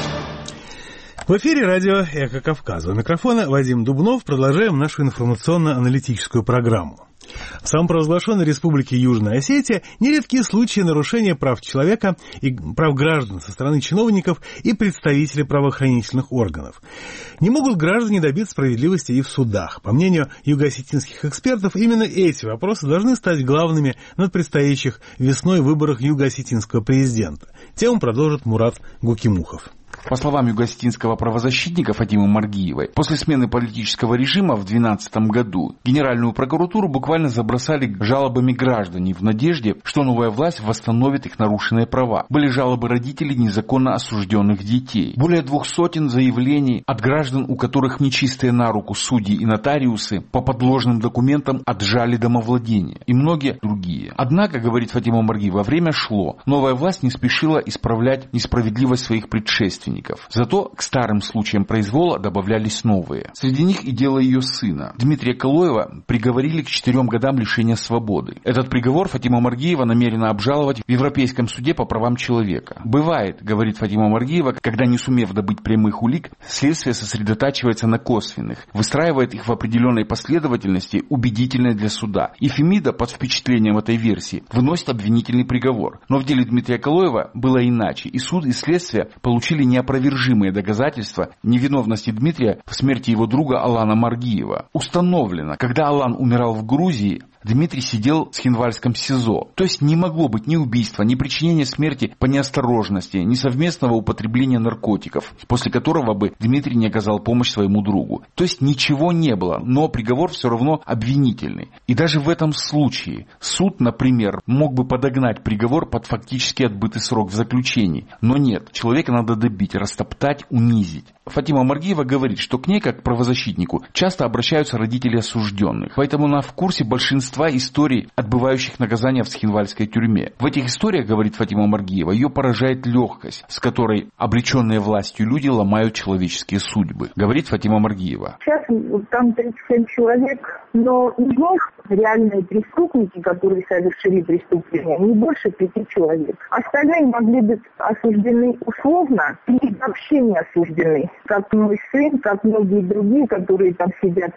A: В эфире радио «Эхо Кавказа». У микрофона Вадим Дубнов. Продолжаем нашу информационно-аналитическую программу. В самопровозглашенной республике Южная Осетия нередкие случаи нарушения прав человека и прав граждан со стороны чиновников и представителей правоохранительных органов. Не могут граждане добиться справедливости и в судах. По мнению юго-осетинских экспертов, именно эти вопросы должны стать главными на предстоящих весной выборах юго-осетинского президента. Тему продолжит Мурат Гукимухов.
I: По словам юго-осетинского правозащитника Фатимы Маргиевой, после смены политического режима в 2012 году Генеральную прокуратуру буквально забросали жалобами граждане в надежде, что новая власть восстановит их нарушенные права. Были жалобы родителей незаконно осужденных детей. Более 200 заявлений от граждан, у которых нечистые на руку судьи и нотариусы по подложным документам отжали домовладение. И многие другие. Однако, говорит Фатима Маргиева, время шло. Новая власть не спешила исправлять несправедливость своих предшественников. Зато к старым случаям произвола добавлялись новые. Среди них и дело ее сына. Дмитрия Калоева приговорили к 4 годам лишения свободы. Этот приговор Фатима Маргиева намерена обжаловать в Европейском суде по правам человека. Бывает, говорит Фатима Маргиева, когда, не сумев добыть прямых улик, следствие сосредотачивается на косвенных, выстраивает их в определенной последовательности, убедительной для суда. И Фемида под впечатлением этой версии выносит обвинительный приговор. Но в деле Дмитрия Калоева было иначе. И суд, и следствие получили неопровержимые доказательства невиновности Дмитрия в смерти его друга Алана Маргиева. Установлено, когда Алан умирал в Грузии, Дмитрий сидел в Цхинвальском СИЗО. То есть не могло быть ни убийства, ни причинения смерти по неосторожности, ни совместного употребления наркотиков, после которого бы Дмитрий не оказал помощь своему другу. То есть ничего не было, но приговор все равно обвинительный. И даже в этом случае суд, например, мог бы подогнать приговор под фактически отбытый срок в заключении. Но нет, человека надо добить, растоптать, унизить. Фатима Маргиева говорит, что к ней, как к правозащитнику, часто обращаются родители осужденных. Поэтому она в курсе большинства историй, отбывающих наказания в Цхинвальской тюрьме. В этих историях, говорит Фатима Маргиева, ее поражает легкость, с которой обреченные властью люди ломают человеческие судьбы. Говорит Фатима Маргиева.
J: Сейчас там 37 человек, но из них реальные преступники, которые совершили преступление, не больше 5 человек. Остальные могли быть осуждены условно или вообще не осуждены. Как мой сын, как многие другие, которые там сидят.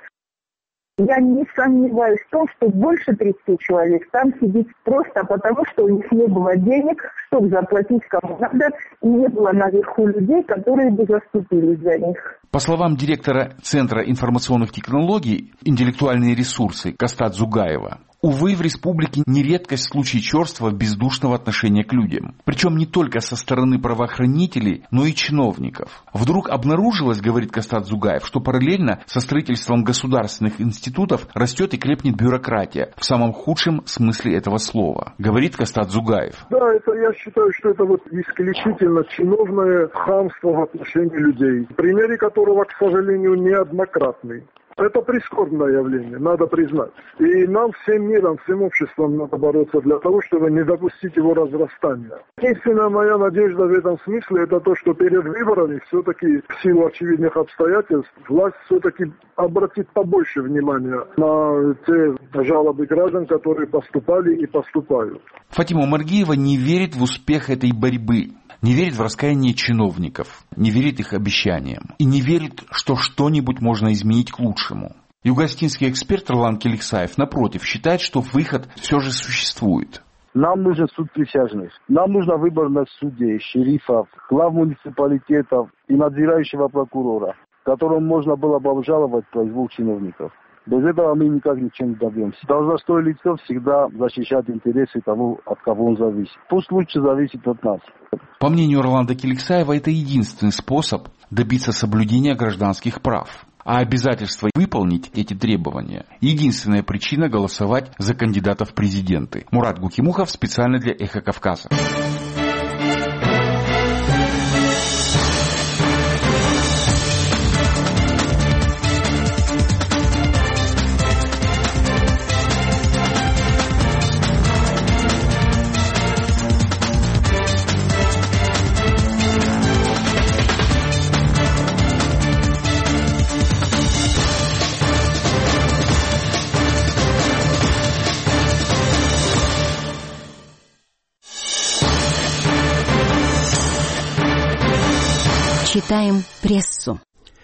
J: Я не сомневаюсь в том, что больше 30 человек там сидит просто потому, что у них не было денег, чтобы заплатить кому надо, и не было наверху людей, которые бы заступились за них.
I: По словам директора Центра информационных технологий «Интеллектуальные ресурсы» Кастат Зугаева, увы, в республике не редкость случаи черства бездушного отношения к людям. Причем не только со стороны правоохранителей, но и чиновников. Вдруг обнаружилось, говорит Кастат Зугаев, что параллельно со строительством государственных институтов растет и крепнет бюрократия, в самом худшем смысле этого слова. Говорит Кастат Зугаев.
W: Да, это я считаю, что это вот исключительно чиновное хамство в отношении людей, в примере которого, к сожалению, неоднократный. Это прискорбное явление, надо признать. И нам всем миром, всем обществом надо бороться для того, чтобы не допустить его разрастания. Единственная моя надежда в этом смысле, это то, что перед выборами все-таки в силу очевидных обстоятельств власть все-таки обратит побольше внимания на те жалобы граждан, которые поступали и поступают.
I: Фатима Маргиева не верит в успех этой борьбы. Не верит в раскаяние чиновников, не верит их обещаниям и не верит, что что-нибудь можно изменить к лучшему. Юго-осетинский эксперт Ролан Келексаев, напротив, считает, что выход все же существует.
X: Нам нужен суд присяжных, нам нужно выборных судей, шерифов, глав муниципалитетов и надзирающего прокурора, которому можно было бы обжаловать произвол чиновников. Без этого мы никак ничем не добьемся. Должностное лицо всегда защищать интересы того, от кого он зависит. Пусть лучше зависит от нас.
I: По мнению Роланда Келексаева, это единственный способ добиться соблюдения гражданских прав. А обязательство выполнить эти требования – единственная причина голосовать за кандидатов в президенты. Мурат Гукимухов специально для «Эхо Кавказа».
H: Читаем прессу.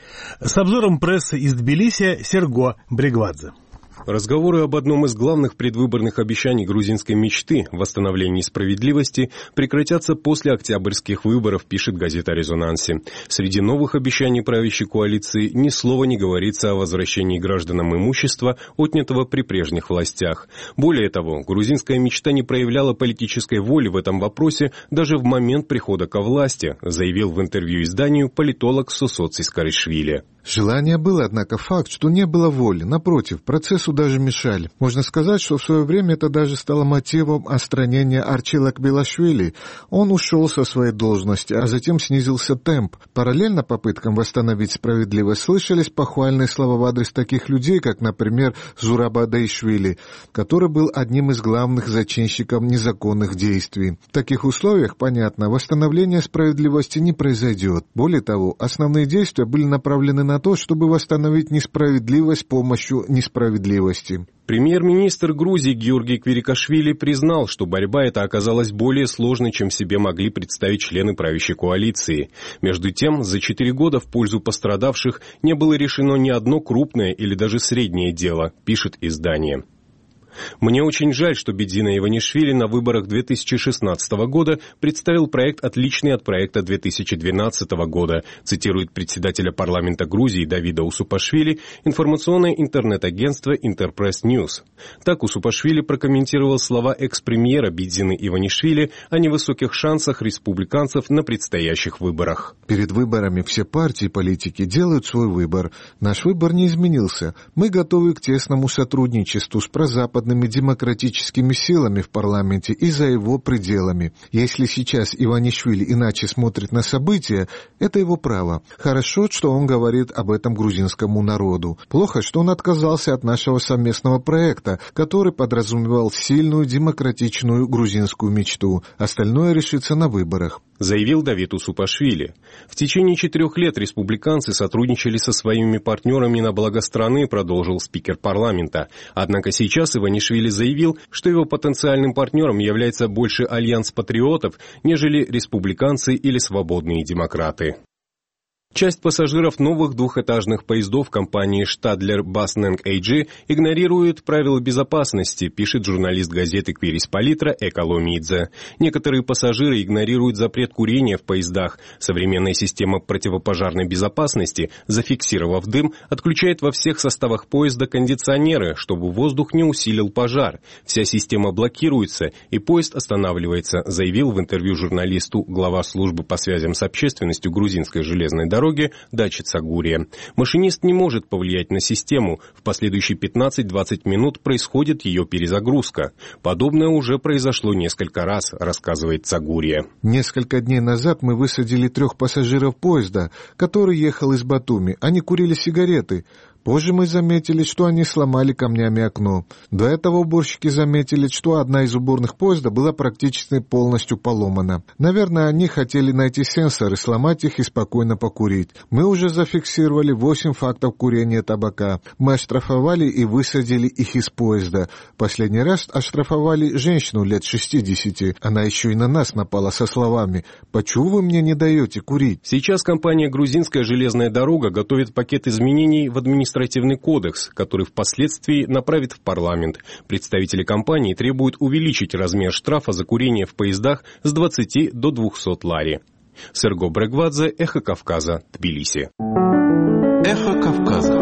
A: С обзором прессы из Тбилиси Серго Брегвадзе.
K: Разговоры об одном из главных предвыборных обещаний грузинской мечты – восстановлении справедливости – прекратятся после октябрьских выборов, пишет газета о резонансе. Среди новых обещаний правящей коалиции ни слова не говорится о возвращении гражданам имущества, отнятого при прежних властях. Более того, грузинская мечта не проявляла политической воли в этом вопросе даже в момент прихода ко власти, заявил в интервью изданию политолог Сосоцис Каришвили.
D: Желание было, однако факт, что не было воли. Напротив, процессу даже мешали. Можно сказать, что в свое время это даже стало мотивом отстранения Арчила Кбелашвили. Он ушел со своей должности, а затем снизился темп. Параллельно попыткам восстановить справедливость слышались похвальные слова в адрес таких людей, как, например, Зураба Адайшвили, который был одним из главных зачинщиков незаконных действий. В таких условиях, понятно, восстановление справедливости не произойдет. Более того, основные действия были направлены на то, чтобы восстановить несправедливость с помощью несправедливости.
K: Премьер-министр Грузии Георгий Квирикашвили признал, что борьба эта оказалась более сложной, чем себе могли представить члены правящей коалиции. Между тем, за 4 года в пользу пострадавших не было решено ни одно крупное или даже среднее дело, пишет издание. Мне очень жаль, что Бедзина Иванишвили на выборах 2016 года представил проект, отличный от проекта 2012 года, цитирует председателя парламента Грузии Давида Усупашвили информационное интернет-агентство Интерпресс Ньюс. Так Усупашвили прокомментировал слова экс-премьера Бедзины Иванишвили о невысоких шансах республиканцев на предстоящих выборах.
D: Перед выборами все партии и политики делают свой выбор. Наш выбор не изменился. Мы готовы к тесному сотрудничеству с прозападными демократическими силами в парламенте и за его пределами. Если сейчас Иванишвили иначе смотрит на события, это его право. Хорошо, что он говорит об этом грузинскому народу. Плохо, что он отказался от нашего совместного проекта, который подразумевал сильную демократичную грузинскую мечту. Остальное решится на выборах,
K: заявил Давид Усупашвили. В течение 4 лет республиканцы сотрудничали со своими партнерами на благо страны, продолжил спикер парламента. Однако сейчас Иванишвили заявил, что его потенциальным партнером является больше альянс патриотов, нежели республиканцы или свободные демократы. Часть пассажиров новых двухэтажных поездов компании Stadler Busneng AG игнорирует правила безопасности, пишет журналист газеты Квирис-Политра Эколомидзе. Некоторые пассажиры игнорируют запрет курения в поездах. Современная система противопожарной безопасности, зафиксировав дым, отключает во всех составах поезда кондиционеры, чтобы воздух не усилил пожар. Вся система блокируется, и поезд останавливается, заявил в интервью журналисту глава службы по связям с общественностью грузинской железной дороги Дачи Цагурия. Машинист не может повлиять на систему. В последующие 15-20 минут происходит ее перезагрузка. Подобное уже произошло несколько раз, рассказывает Цагурия.
D: Несколько дней назад мы высадили 3 пассажиров поезда, который ехал из Батуми. Они курили сигареты. Позже мы заметили, что они сломали камнями окно. До этого уборщики заметили, что одна из уборных поезда была практически полностью поломана. Наверное, они хотели найти сенсоры, сломать их и спокойно покурить. Мы уже зафиксировали 8 фактов курения табака. Мы оштрафовали и высадили их из поезда. Последний раз оштрафовали женщину лет 60. Она еще и на нас напала со словами: «Почему вы мне не даете курить?»
K: Сейчас компания «Грузинская железная дорога» готовит пакет изменений в административный кодекс, который впоследствии направит в парламент. Представители компании требуют увеличить размер штрафа за курение в поездах с 20 до 200 лари. Серго Брегвадзе, Эхо Кавказа, Тбилиси.
F: Эхо Кавказа.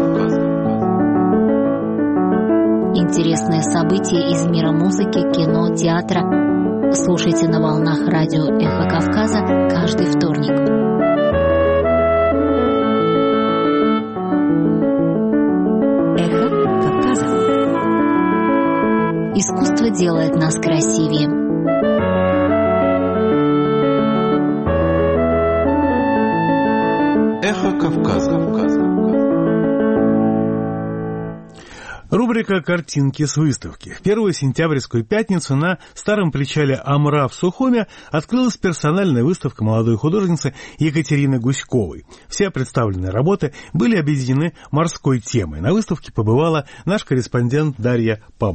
H: Интересные события из мира музыки, кино, театра. Слушайте на волнах радио Эхо Кавказа каждый вторник. Искусство делает нас красивее.
F: Эхо Кавказа.
A: Рубрика «Картинки с выставки». В первую сентябрьскую пятницу на старом причале Амра в Сухуме открылась персональная выставка молодой художницы Екатерины Гуськовой. Все представленные работы были объединены морской темой. На выставке побывала наш корреспондент Дарья Пабба.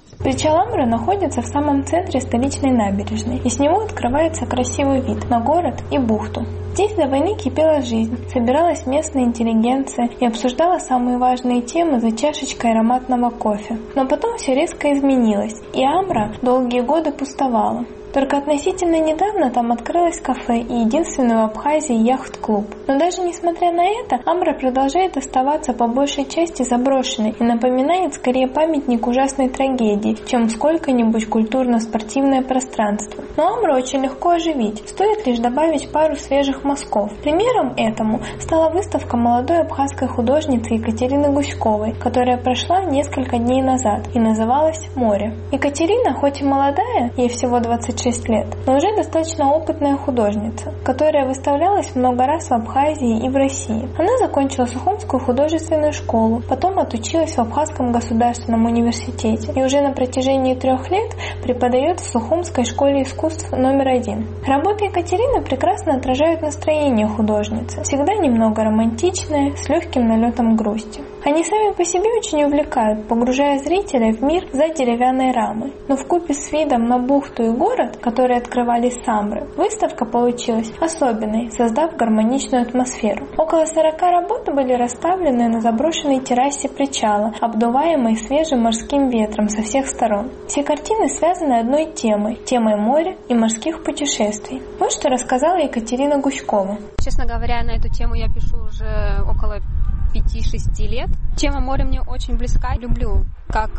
L: Причал Амбра находится в самом центре столичной набережной, и с него открывается красивый вид на город и бухту. Здесь до войны кипела жизнь, собиралась местная интеллигенция и обсуждала самые важные темы за чашечкой ароматного кофе. Но потом все резко изменилось, и Амбра долгие годы пустовала. Только относительно недавно там открылось кафе и единственный в Абхазии яхт-клуб. Но даже несмотря на это, Амбра продолжает оставаться по большей части заброшенной и напоминает скорее памятник ужасной трагедии, чем сколько-нибудь культурно-спортивное пространство. Но Амбру очень легко оживить, стоит лишь добавить пару свежих мазков. Примером этому стала выставка молодой абхазской художницы Екатерины Гуськовой, которая прошла несколько дней назад и называлась «Море». Екатерина, хоть и молодая, ей всего 26 лет, но уже достаточно опытная художница, которая выставлялась много раз в Абхазии и в России. Она закончила Сухумскую художественную школу, потом отучилась в Абхазском государственном университете и уже на протяжении 3 лет преподает в Сухумской школе искусств номер 1. Работы Екатерины прекрасно отражают настроение художницы, всегда немного романтичное, с легким налетом грусти. Они сами по себе очень увлекают, погружая зрителя в мир за деревянной рамой. Но вкупе с видом на бухту и город, которые открывались с Амбры, выставка получилась особенной, создав гармоничную атмосферу. Около 40 работ были расставлены на заброшенной террасе причала, обдуваемой свежим морским ветром со всех сторон. Все картины связаны одной темой моря и морских путешествий. Вот что рассказала Екатерина Гуськова.
N: Честно говоря, на эту тему я пишу уже около 5-6 лет. Тема моря мне очень близка. Люблю как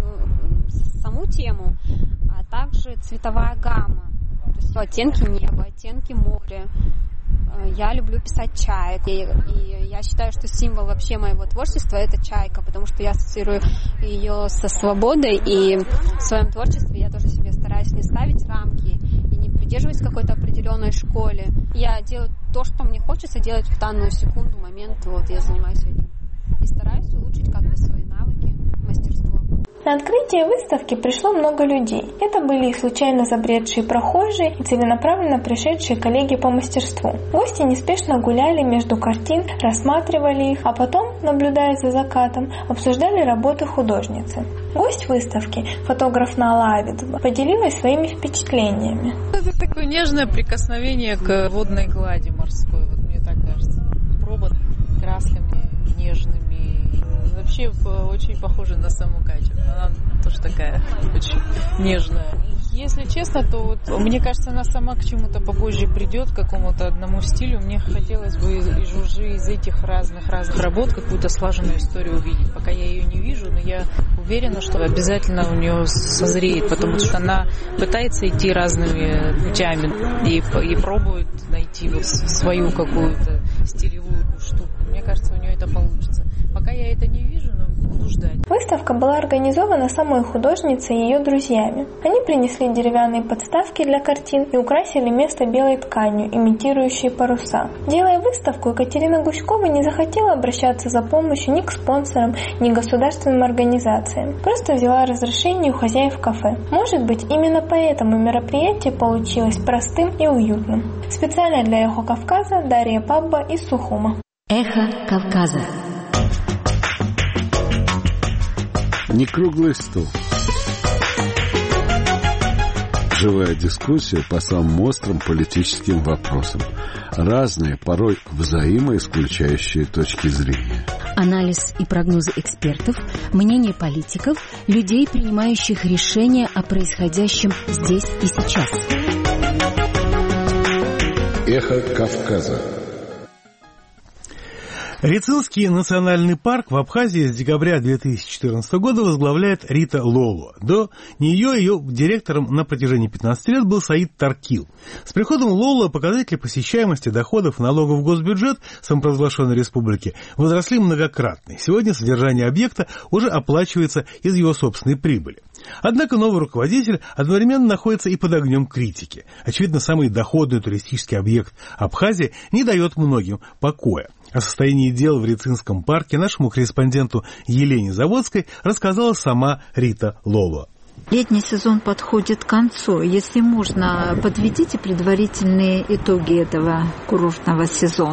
N: саму тему, а также цветовая гамма. То есть оттенки неба, оттенки моря. Я люблю писать чаек. И я считаю, что символ вообще моего творчества — это чайка, потому что я ассоциирую ее со свободой. И в своем творчестве я тоже себе стараюсь не ставить рамки и не придерживаюсь какой-то определенной школе. Я делаю то, что мне хочется делать в данную секунду, момент. Вот я занимаюсь этим. И стараюсь улучшить как-то свои навыки, мастерство.
L: На открытие выставки пришло много людей. Это были и случайно забредшие прохожие, и целенаправленно пришедшие коллеги по мастерству. Гости неспешно гуляли между картин, рассматривали их, а потом, наблюдая за закатом, обсуждали работы художницы. Гость выставки, фотограф Нала Авидова, поделилась своими впечатлениями.
P: Это такое нежное прикосновение к водной глади морской, вот мне так кажется. Провод красными, нежными. Вообще очень похожа на саму Катю. Она тоже такая очень нежная. Если честно, то вот, мне кажется, она сама к чему-то попозже придет, к какому-то одному стилю. Мне хотелось бы уже из этих разных работ какую-то слаженную историю увидеть. Пока я ее не вижу, но я уверена, что обязательно у нее созреет, потому что она пытается идти разными путями и пробует найти вот свою какую-то стилевую штуку. Мне кажется, у нее это получится. Пока я это не вижу, но буду ждать.
L: Выставка была организована самой художницей и ее друзьями. Они принесли деревянные подставки для картин и украсили место белой тканью, имитирующей паруса. Делая выставку, Екатерина Гуськова не захотела обращаться за помощью ни к спонсорам, ни к государственным организациям. Просто взяла разрешение у хозяев кафе. Может быть, именно поэтому мероприятие получилось простым и уютным. Специально для «Эхо Кавказа» Дарья Пабба из Сухума.
H: Эхо Кавказа.
G: Не круглый стол. Живая дискуссия по самым острым политическим вопросам. Разные, порой взаимоисключающие точки зрения.
H: Анализ и прогнозы экспертов, мнение политиков, людей, принимающих решения о происходящем здесь и сейчас.
G: Эхо Кавказа.
A: Рецинский национальный парк в Абхазии с декабря 2014 года возглавляет Рита Лоло. До нее ее директором на протяжении 15 лет был Саид Таркил. С приходом Лоло показатели посещаемости, доходов, налогов в госбюджет самопровозглашенной республики возросли многократно. Сегодня содержание объекта уже оплачивается из его собственной прибыли. Однако новый руководитель одновременно находится и под огнем критики. Очевидно, самый доходный туристический объект Абхазии не дает многим покоя. О состоянии дел в Рецинском парке нашему корреспонденту Елене Заводской рассказала сама Рита Лоло.
O: Летний сезон подходит к концу. Если можно, подведите предварительные итоги этого курортного сезона.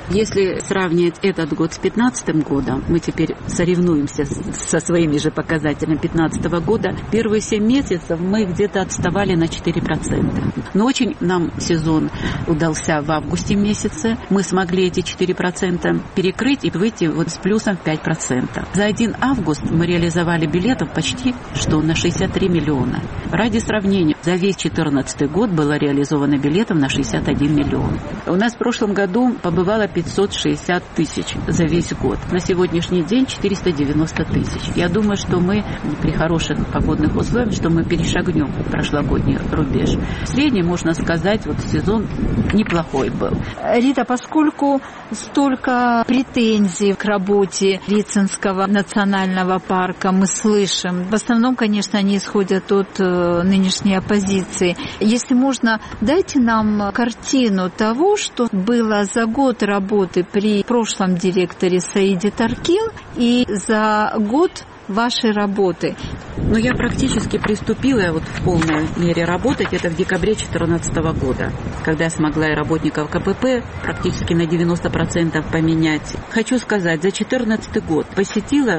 C: Если сравнивать этот год с 2015 годом, мы теперь соревнуемся со своими же показателями 2015 года, первые 7 месяцев мы где-то отставали на 4%. Но очень нам сезон удался в августе месяце. Мы смогли эти 4% перекрыть и выйти вот с плюсом 5%. За 1 август мы реализовали билетов почти что на 63 миллиона. Ради сравнения, за весь 2014 год было реализовано билетов на 61 миллион. У нас в прошлом году побывало 560 тысяч за весь год. На сегодняшний день 490 тысяч. Я думаю, что мы при хороших погодных условиях, что мы перешагнем прошлогодний рубеж. В среднем, можно сказать, вот сезон неплохой был.
O: Рита, поскольку столько претензий к работе Рицинского национального парка мы слышим, в основном, конечно, они исходят от нынешней оппозиции. Если можно, дайте нам картину того, что было за год работы при прошлом директоре Саиде Таркил и за год вашей работы.
C: Ну, я практически приступила вот в полной мере работать. Это в декабре 2014 года, когда я смогла и работников КПП практически на 90% поменять. Хочу сказать, за 2014 год посетила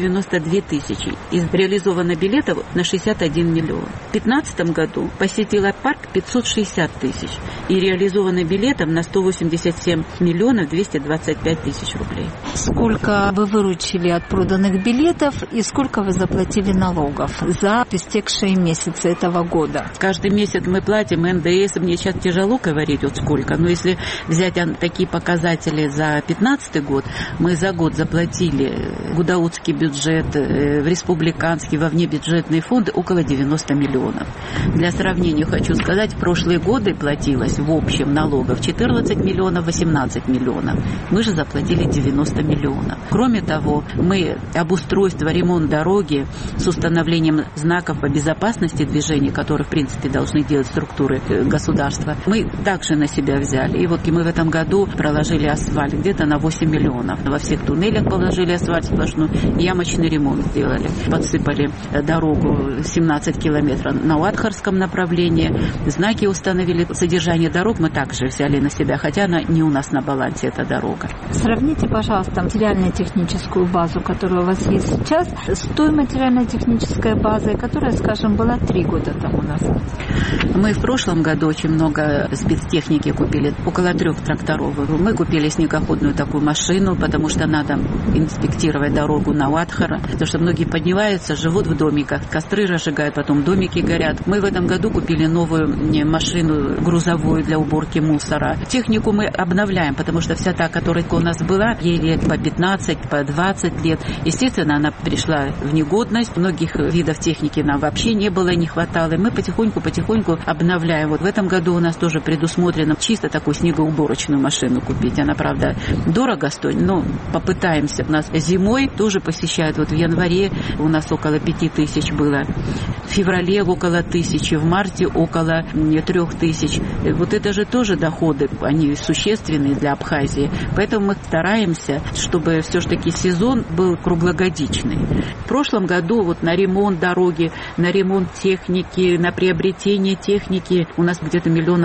C: 192 тысячи. Из реализовано билетов на 61 миллион. В 2015 году посетила парк 560 тысяч. И реализовано билетов на 187 миллионов 225 тысяч рублей.
O: Сколько вы выручили от проданных билетов и сколько вы заплатили налогов за истекшие месяцы этого года?
C: Каждый месяц мы платим НДС. Мне сейчас тяжело говорить вот сколько, но если взять такие показатели за 2015 год, мы за год заплатили в гудаутский бюджет, в республиканский, во внебюджетные фонды около 90 миллионов. Для сравнения хочу сказать, в прошлые годы платилось в общем налогов 14 миллионов, 18 миллионов. Мы же заплатили 90 миллионов. Кроме того, мы обустройство, ремонт дороги с установлением знаков по безопасности движения, которые, в принципе, должны делать структуры государства, мы также на себя взяли. И вот мы в этом году проложили асфальт где-то на 8 миллионов. Во всех туннелях положили асфальт сплошной, ямочный ремонт сделали. Подсыпали дорогу 17 километров на Уатхарском направлении. Знаки установили. Содержание дорог мы также взяли на себя, хотя она не у нас на балансе, эта дорога.
O: Сравните, пожалуйста, материально-техническую базу, которая у вас есть сейчас, с той материально-технической базой, которая, скажем, была 3 года тому назад.
C: Мы в прошлом году очень много спецтехники купили, около 3 тракторов. Мы купили снегоходную такую машину, потому что надо инспектировать дорогу на Уатхара, потому что многие поднимаются, живут в домиках, костры разжигают, потом домики горят. Мы в этом году купили новую машину грузовую для уборки мусора. Технику мы обновляем, потому что вся та, которая у нас была, ей лет по 15, по 20 лет. Естественно, она пришла в негодность. Многих видов техники нам вообще не было, не хватало. И мы потихоньку обновляем. Вот в этом году у нас тоже предусмотрено чисто такую снегоуборочную машину купить. Она, правда, дорого стоит, но попытаемся. У нас зимой тоже посещают. Вот в январе у нас около 5000 было. В феврале около 1000, в марте около 3000. Вот это же тоже доходы, они существенные для Абхазии. Поэтому мы стараемся, чтобы все-таки сезон был круглогодичный. В прошлом году вот на ремонт дороги, на ремонт техники, на приобретение техники у нас где-то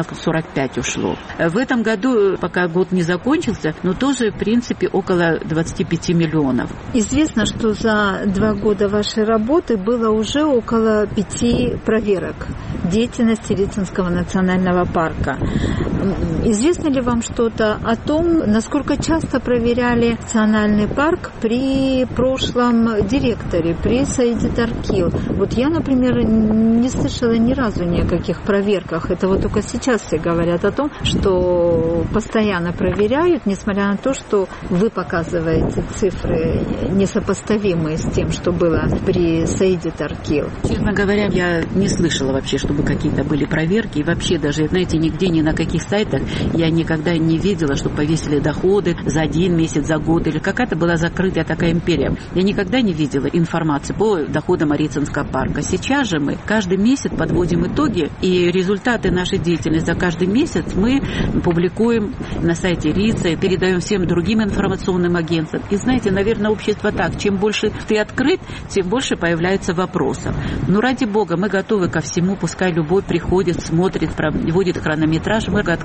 C: 45 ушло. В этом году, пока год не закончился, но тоже, в принципе, около 25 миллионов.
O: Известно, что за 2 года вашей работы было уже около 5 проверок деятельности Рицинского национального парка. Известно ли вам что-то о том, насколько часто проверяли национальный парк при прошлом директоре, при Саиде Таркил? Вот я, например, не слышала ни разу ни о каких проверках. Это вот только сейчас все говорят о том, что постоянно проверяют, несмотря на то, что вы показываете цифры несопоставимые с тем, что было при Саиде Таркил.
C: Честно говоря, я не слышала вообще, чтобы какие-то были проверки. И вообще даже, знаете, нигде, ни на каких сайтах я никогда не видела, что повесили доходы за 1 месяц, за год, или какая-то была закрытая такая империя. Я никогда не видела информации по доходам Рицинского парка. Сейчас же мы каждый месяц подводим итоги, и результаты нашей деятельности за каждый месяц мы публикуем на сайте РИЦа, передаем всем другим информационным агентствам. И знаете, наверное, общество так, чем больше ты открыт, тем больше появляется вопросов. Но ради бога, мы готовы ко всему, пускай любой приходит, смотрит, вводит хронометраж, мы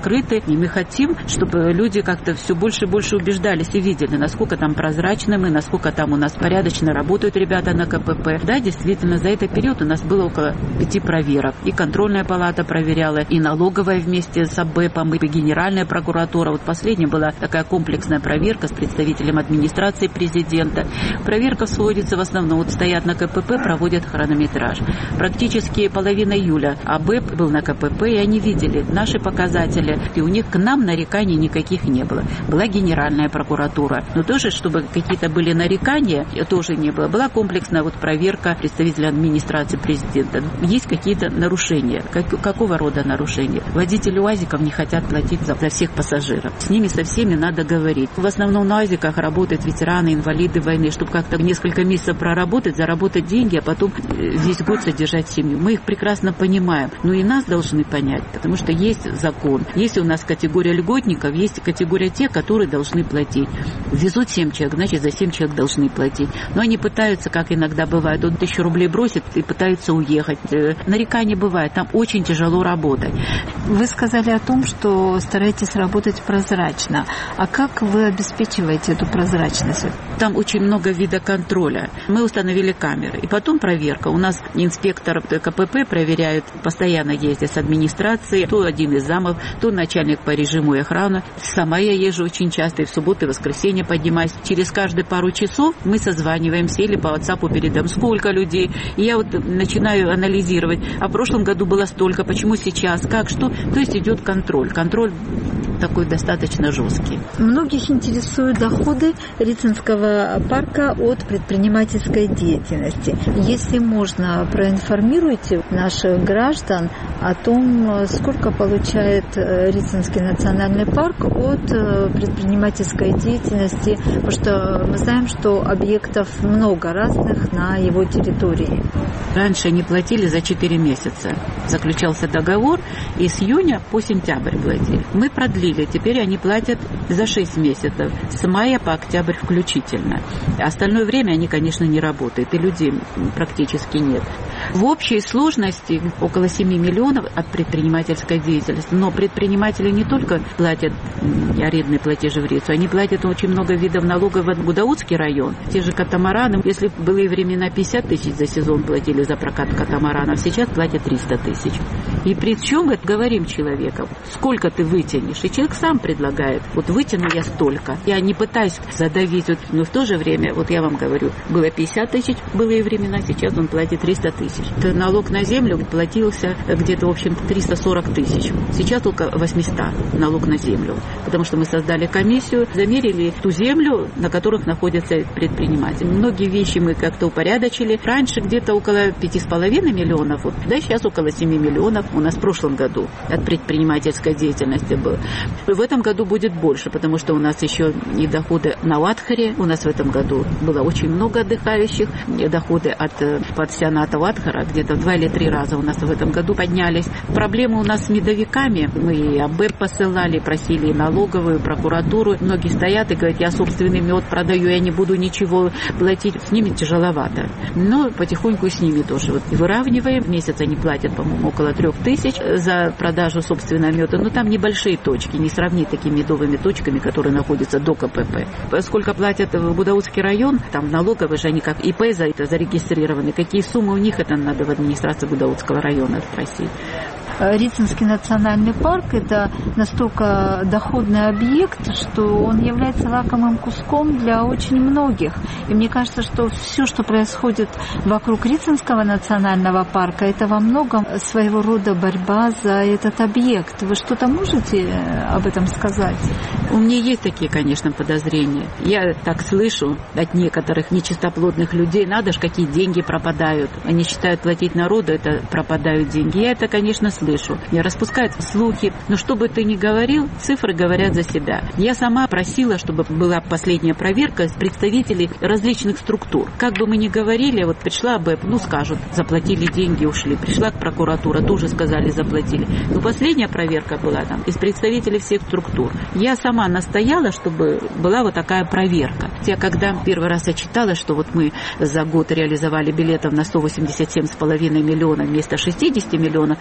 C: открыты, и мы хотим, чтобы люди как-то все больше и больше убеждались и видели, насколько там прозрачны мы, насколько там у нас порядочно работают ребята на КПП. Да, действительно, за этот период у нас было около 5 проверок. И контрольная палата проверяла, и налоговая вместе с АБЭПом, и Генеральная прокуратура. Вот последняя была такая комплексная проверка с представителем администрации президента. Проверка сводится в основном, вот стоят на КПП, проводят хронометраж. Практически половина июля АБЭП был на КПП, и они видели наши показатели, и у них к нам нареканий никаких не было. Была Генеральная прокуратура, но тоже, чтобы какие-то были нарекания, тоже не было. Была комплексная вот проверка представителя администрации президента. Есть какие-то нарушения. Какого рода нарушения? Водители УАЗиков не хотят платить за всех пассажиров. С ними со всеми надо говорить. В основном на УАЗиках работают ветераны, инвалиды войны, чтобы как-то несколько месяцев проработать, заработать деньги, а потом весь год содержать семью. Мы их прекрасно понимаем. Но и нас должны понять, потому что есть закон. Есть у нас категория льготников, есть категория тех, которые должны платить. Везут 7 человек, значит, за 7 человек должны платить. Но они пытаются, как иногда бывает, 1000 рублей бросят и пытаются уехать. Нареканий бывает, там очень тяжело работать.
O: Вы сказали о том, что стараетесь работать прозрачно. А как вы обеспечиваете эту прозрачность?
C: Там очень много вида контроля. Мы установили камеры. И потом проверка. У нас инспектор КПП проверяют, постоянно ездят с администрации. То один из замов, то начальник по режиму и охраны. Сама я езжу очень часто, и в субботу, и в воскресенье поднимаюсь. Через каждые пару часов мы созваниваемся или по WhatsApp передаем, сколько людей. И я вот начинаю анализировать. А в прошлом году было столько, почему сейчас, как, что. То есть идет контроль. Контроль такой достаточно жесткий.
O: Многих интересуют доходы Рицинского парка от предпринимательской деятельности. Если можно, проинформируйте наших граждан о том, сколько получает Рицинский национальный парк от предпринимательской деятельности, потому что мы знаем, что объектов много разных на его территории.
C: Раньше они платили за 4 месяца. Заключался договор, и с июня по сентябрь платили. Мы продлили, теперь они платят за 6 месяцев, с мая по октябрь включительно. Остальное время они, конечно, не работают, и людей практически нет. В общей сложности около 7 миллионов от предпринимательской деятельности. Но предприниматели не только платят арендные платежи в Рицу, они платят очень много видов налогов в Гудаутский район. Те же катамараны, если в былые времена 50 тысяч за сезон платили за прокат катамаранов, сейчас платят 300 тысяч. И при чем мы говорим человеку, сколько ты вытянешь? И человек сам предлагает, вот вытяну я столько. Я не пытаюсь задавить, но в то же время, вот я вам говорю, было 50 тысяч в былые времена, сейчас он платит 300 тысяч. Налог на землю платился где-то, в общем, 340 тысяч. Сейчас только 800 налог на землю. Потому что мы создали комиссию, замерили ту землю, на которых находятся предприниматели. Многие вещи мы как-то упорядочили. Раньше где-то около 5,5 миллионов, вот, да, сейчас около 7 миллионов у нас в прошлом году от предпринимательской деятельности было. В этом году будет больше, потому что у нас еще и доходы на Уатхаре. У нас в этом году было очень много отдыхающих. И доходы от пансионата Уатхара где-то в 2 или 3 раза у нас в этом году поднялись. Проблемы у нас с медовиками. Мы и АБЭП посылали, просили и налоговую, и прокуратуру. Многие стоят и говорят, я собственный мед продаю, я не буду ничего платить. С ними тяжеловато. Но потихоньку с ними тоже вот выравниваем. В месяц они платят, по-моему, около 3000 за продажу собственного меда. Но там небольшие точки, не сравнить такими медовыми точками, которые находятся до КПП. Сколько платят в Гудаутский район, там налоговые же, они как ИП за это зарегистрированы. Какие суммы у них, это надо в администрацию Гудаутского района спросить.
O: Рицинский национальный парк – это настолько доходный объект, что он является лакомым куском для очень многих. И мне кажется, что все, что происходит вокруг Рицинского национального парка, это во многом своего рода борьба за этот объект. Вы что-то можете об этом сказать?
C: У меня есть такие, конечно, подозрения. Я так слышу от некоторых нечистоплотных людей, надо же, какие деньги пропадают. Они считают, платить народу, это пропадают деньги. Я это, конечно, слышу. Не распускают слухи. Но что бы ты ни говорил, цифры говорят за себя. Я сама просила, чтобы была последняя проверка представителей различных структур. Как бы мы ни говорили, вот пришла АБЭП, скажут, заплатили деньги, ушли. Пришла прокуратура, тоже сказали, заплатили. Но последняя проверка была там из представителей всех структур. Я сама настояла, чтобы была вот такая проверка. Я когда первый раз я читала, что вот мы за год реализовали билетов на 187,5 миллионов вместо 60 миллионов, один умник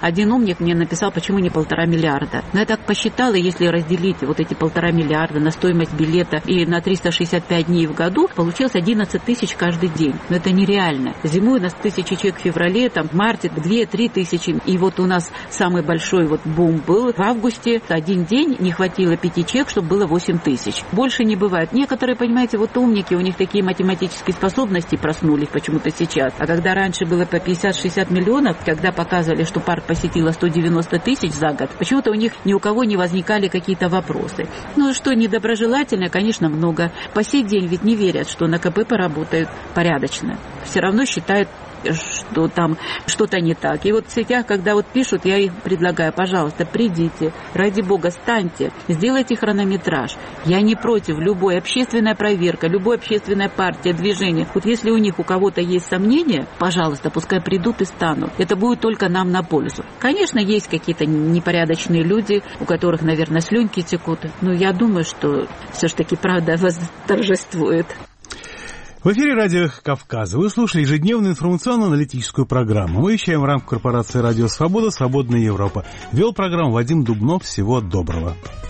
C: чиновник мне написал, почему не 1,5 миллиарда. Но я так посчитала, если разделить вот эти 1,5 миллиарда на стоимость билета и на 365 дней в году, получилось 11 тысяч каждый день. Но это нереально. Зимой у нас 1000 человек в феврале, там в марте 2-3 тысячи. И вот у нас самый большой вот бум был в августе. Один день не хватило 5 человек, чтобы было 8 тысяч. Больше не бывает. Некоторые, понимаете, вот умники, у них такие математические способности проснулись почему-то сейчас. А когда раньше было по 50-60 миллионов, когда показывали, что парк посетило 190 тысяч за год, почему-то у них ни у кого не возникали какие-то вопросы. Ну и что недоброжелательное, конечно, много. По сей день ведь не верят, что на КП поработают порядочно. Все равно считают, что там что-то не так. И вот в сетях, когда вот пишут, я им предлагаю, пожалуйста, придите, ради бога, станьте, сделайте хронометраж. Я не против любой общественная проверка, любой общественная партия, движение. Вот если у них у кого-то есть сомнения, пожалуйста, пускай придут и станут. Это будет только нам на пользу. Конечно, есть какие-то непорядочные люди, у которых, наверное, слюнки текут. Но я думаю, что все-таки правда восторжествует.
A: В эфире радио «Кавказа». Вы слушали ежедневную информационно-аналитическую программу. Мы вещаем в рамках корпорации «Радио Свобода. Свободная Европа». Вел программу Вадим Дубнов. Всего доброго.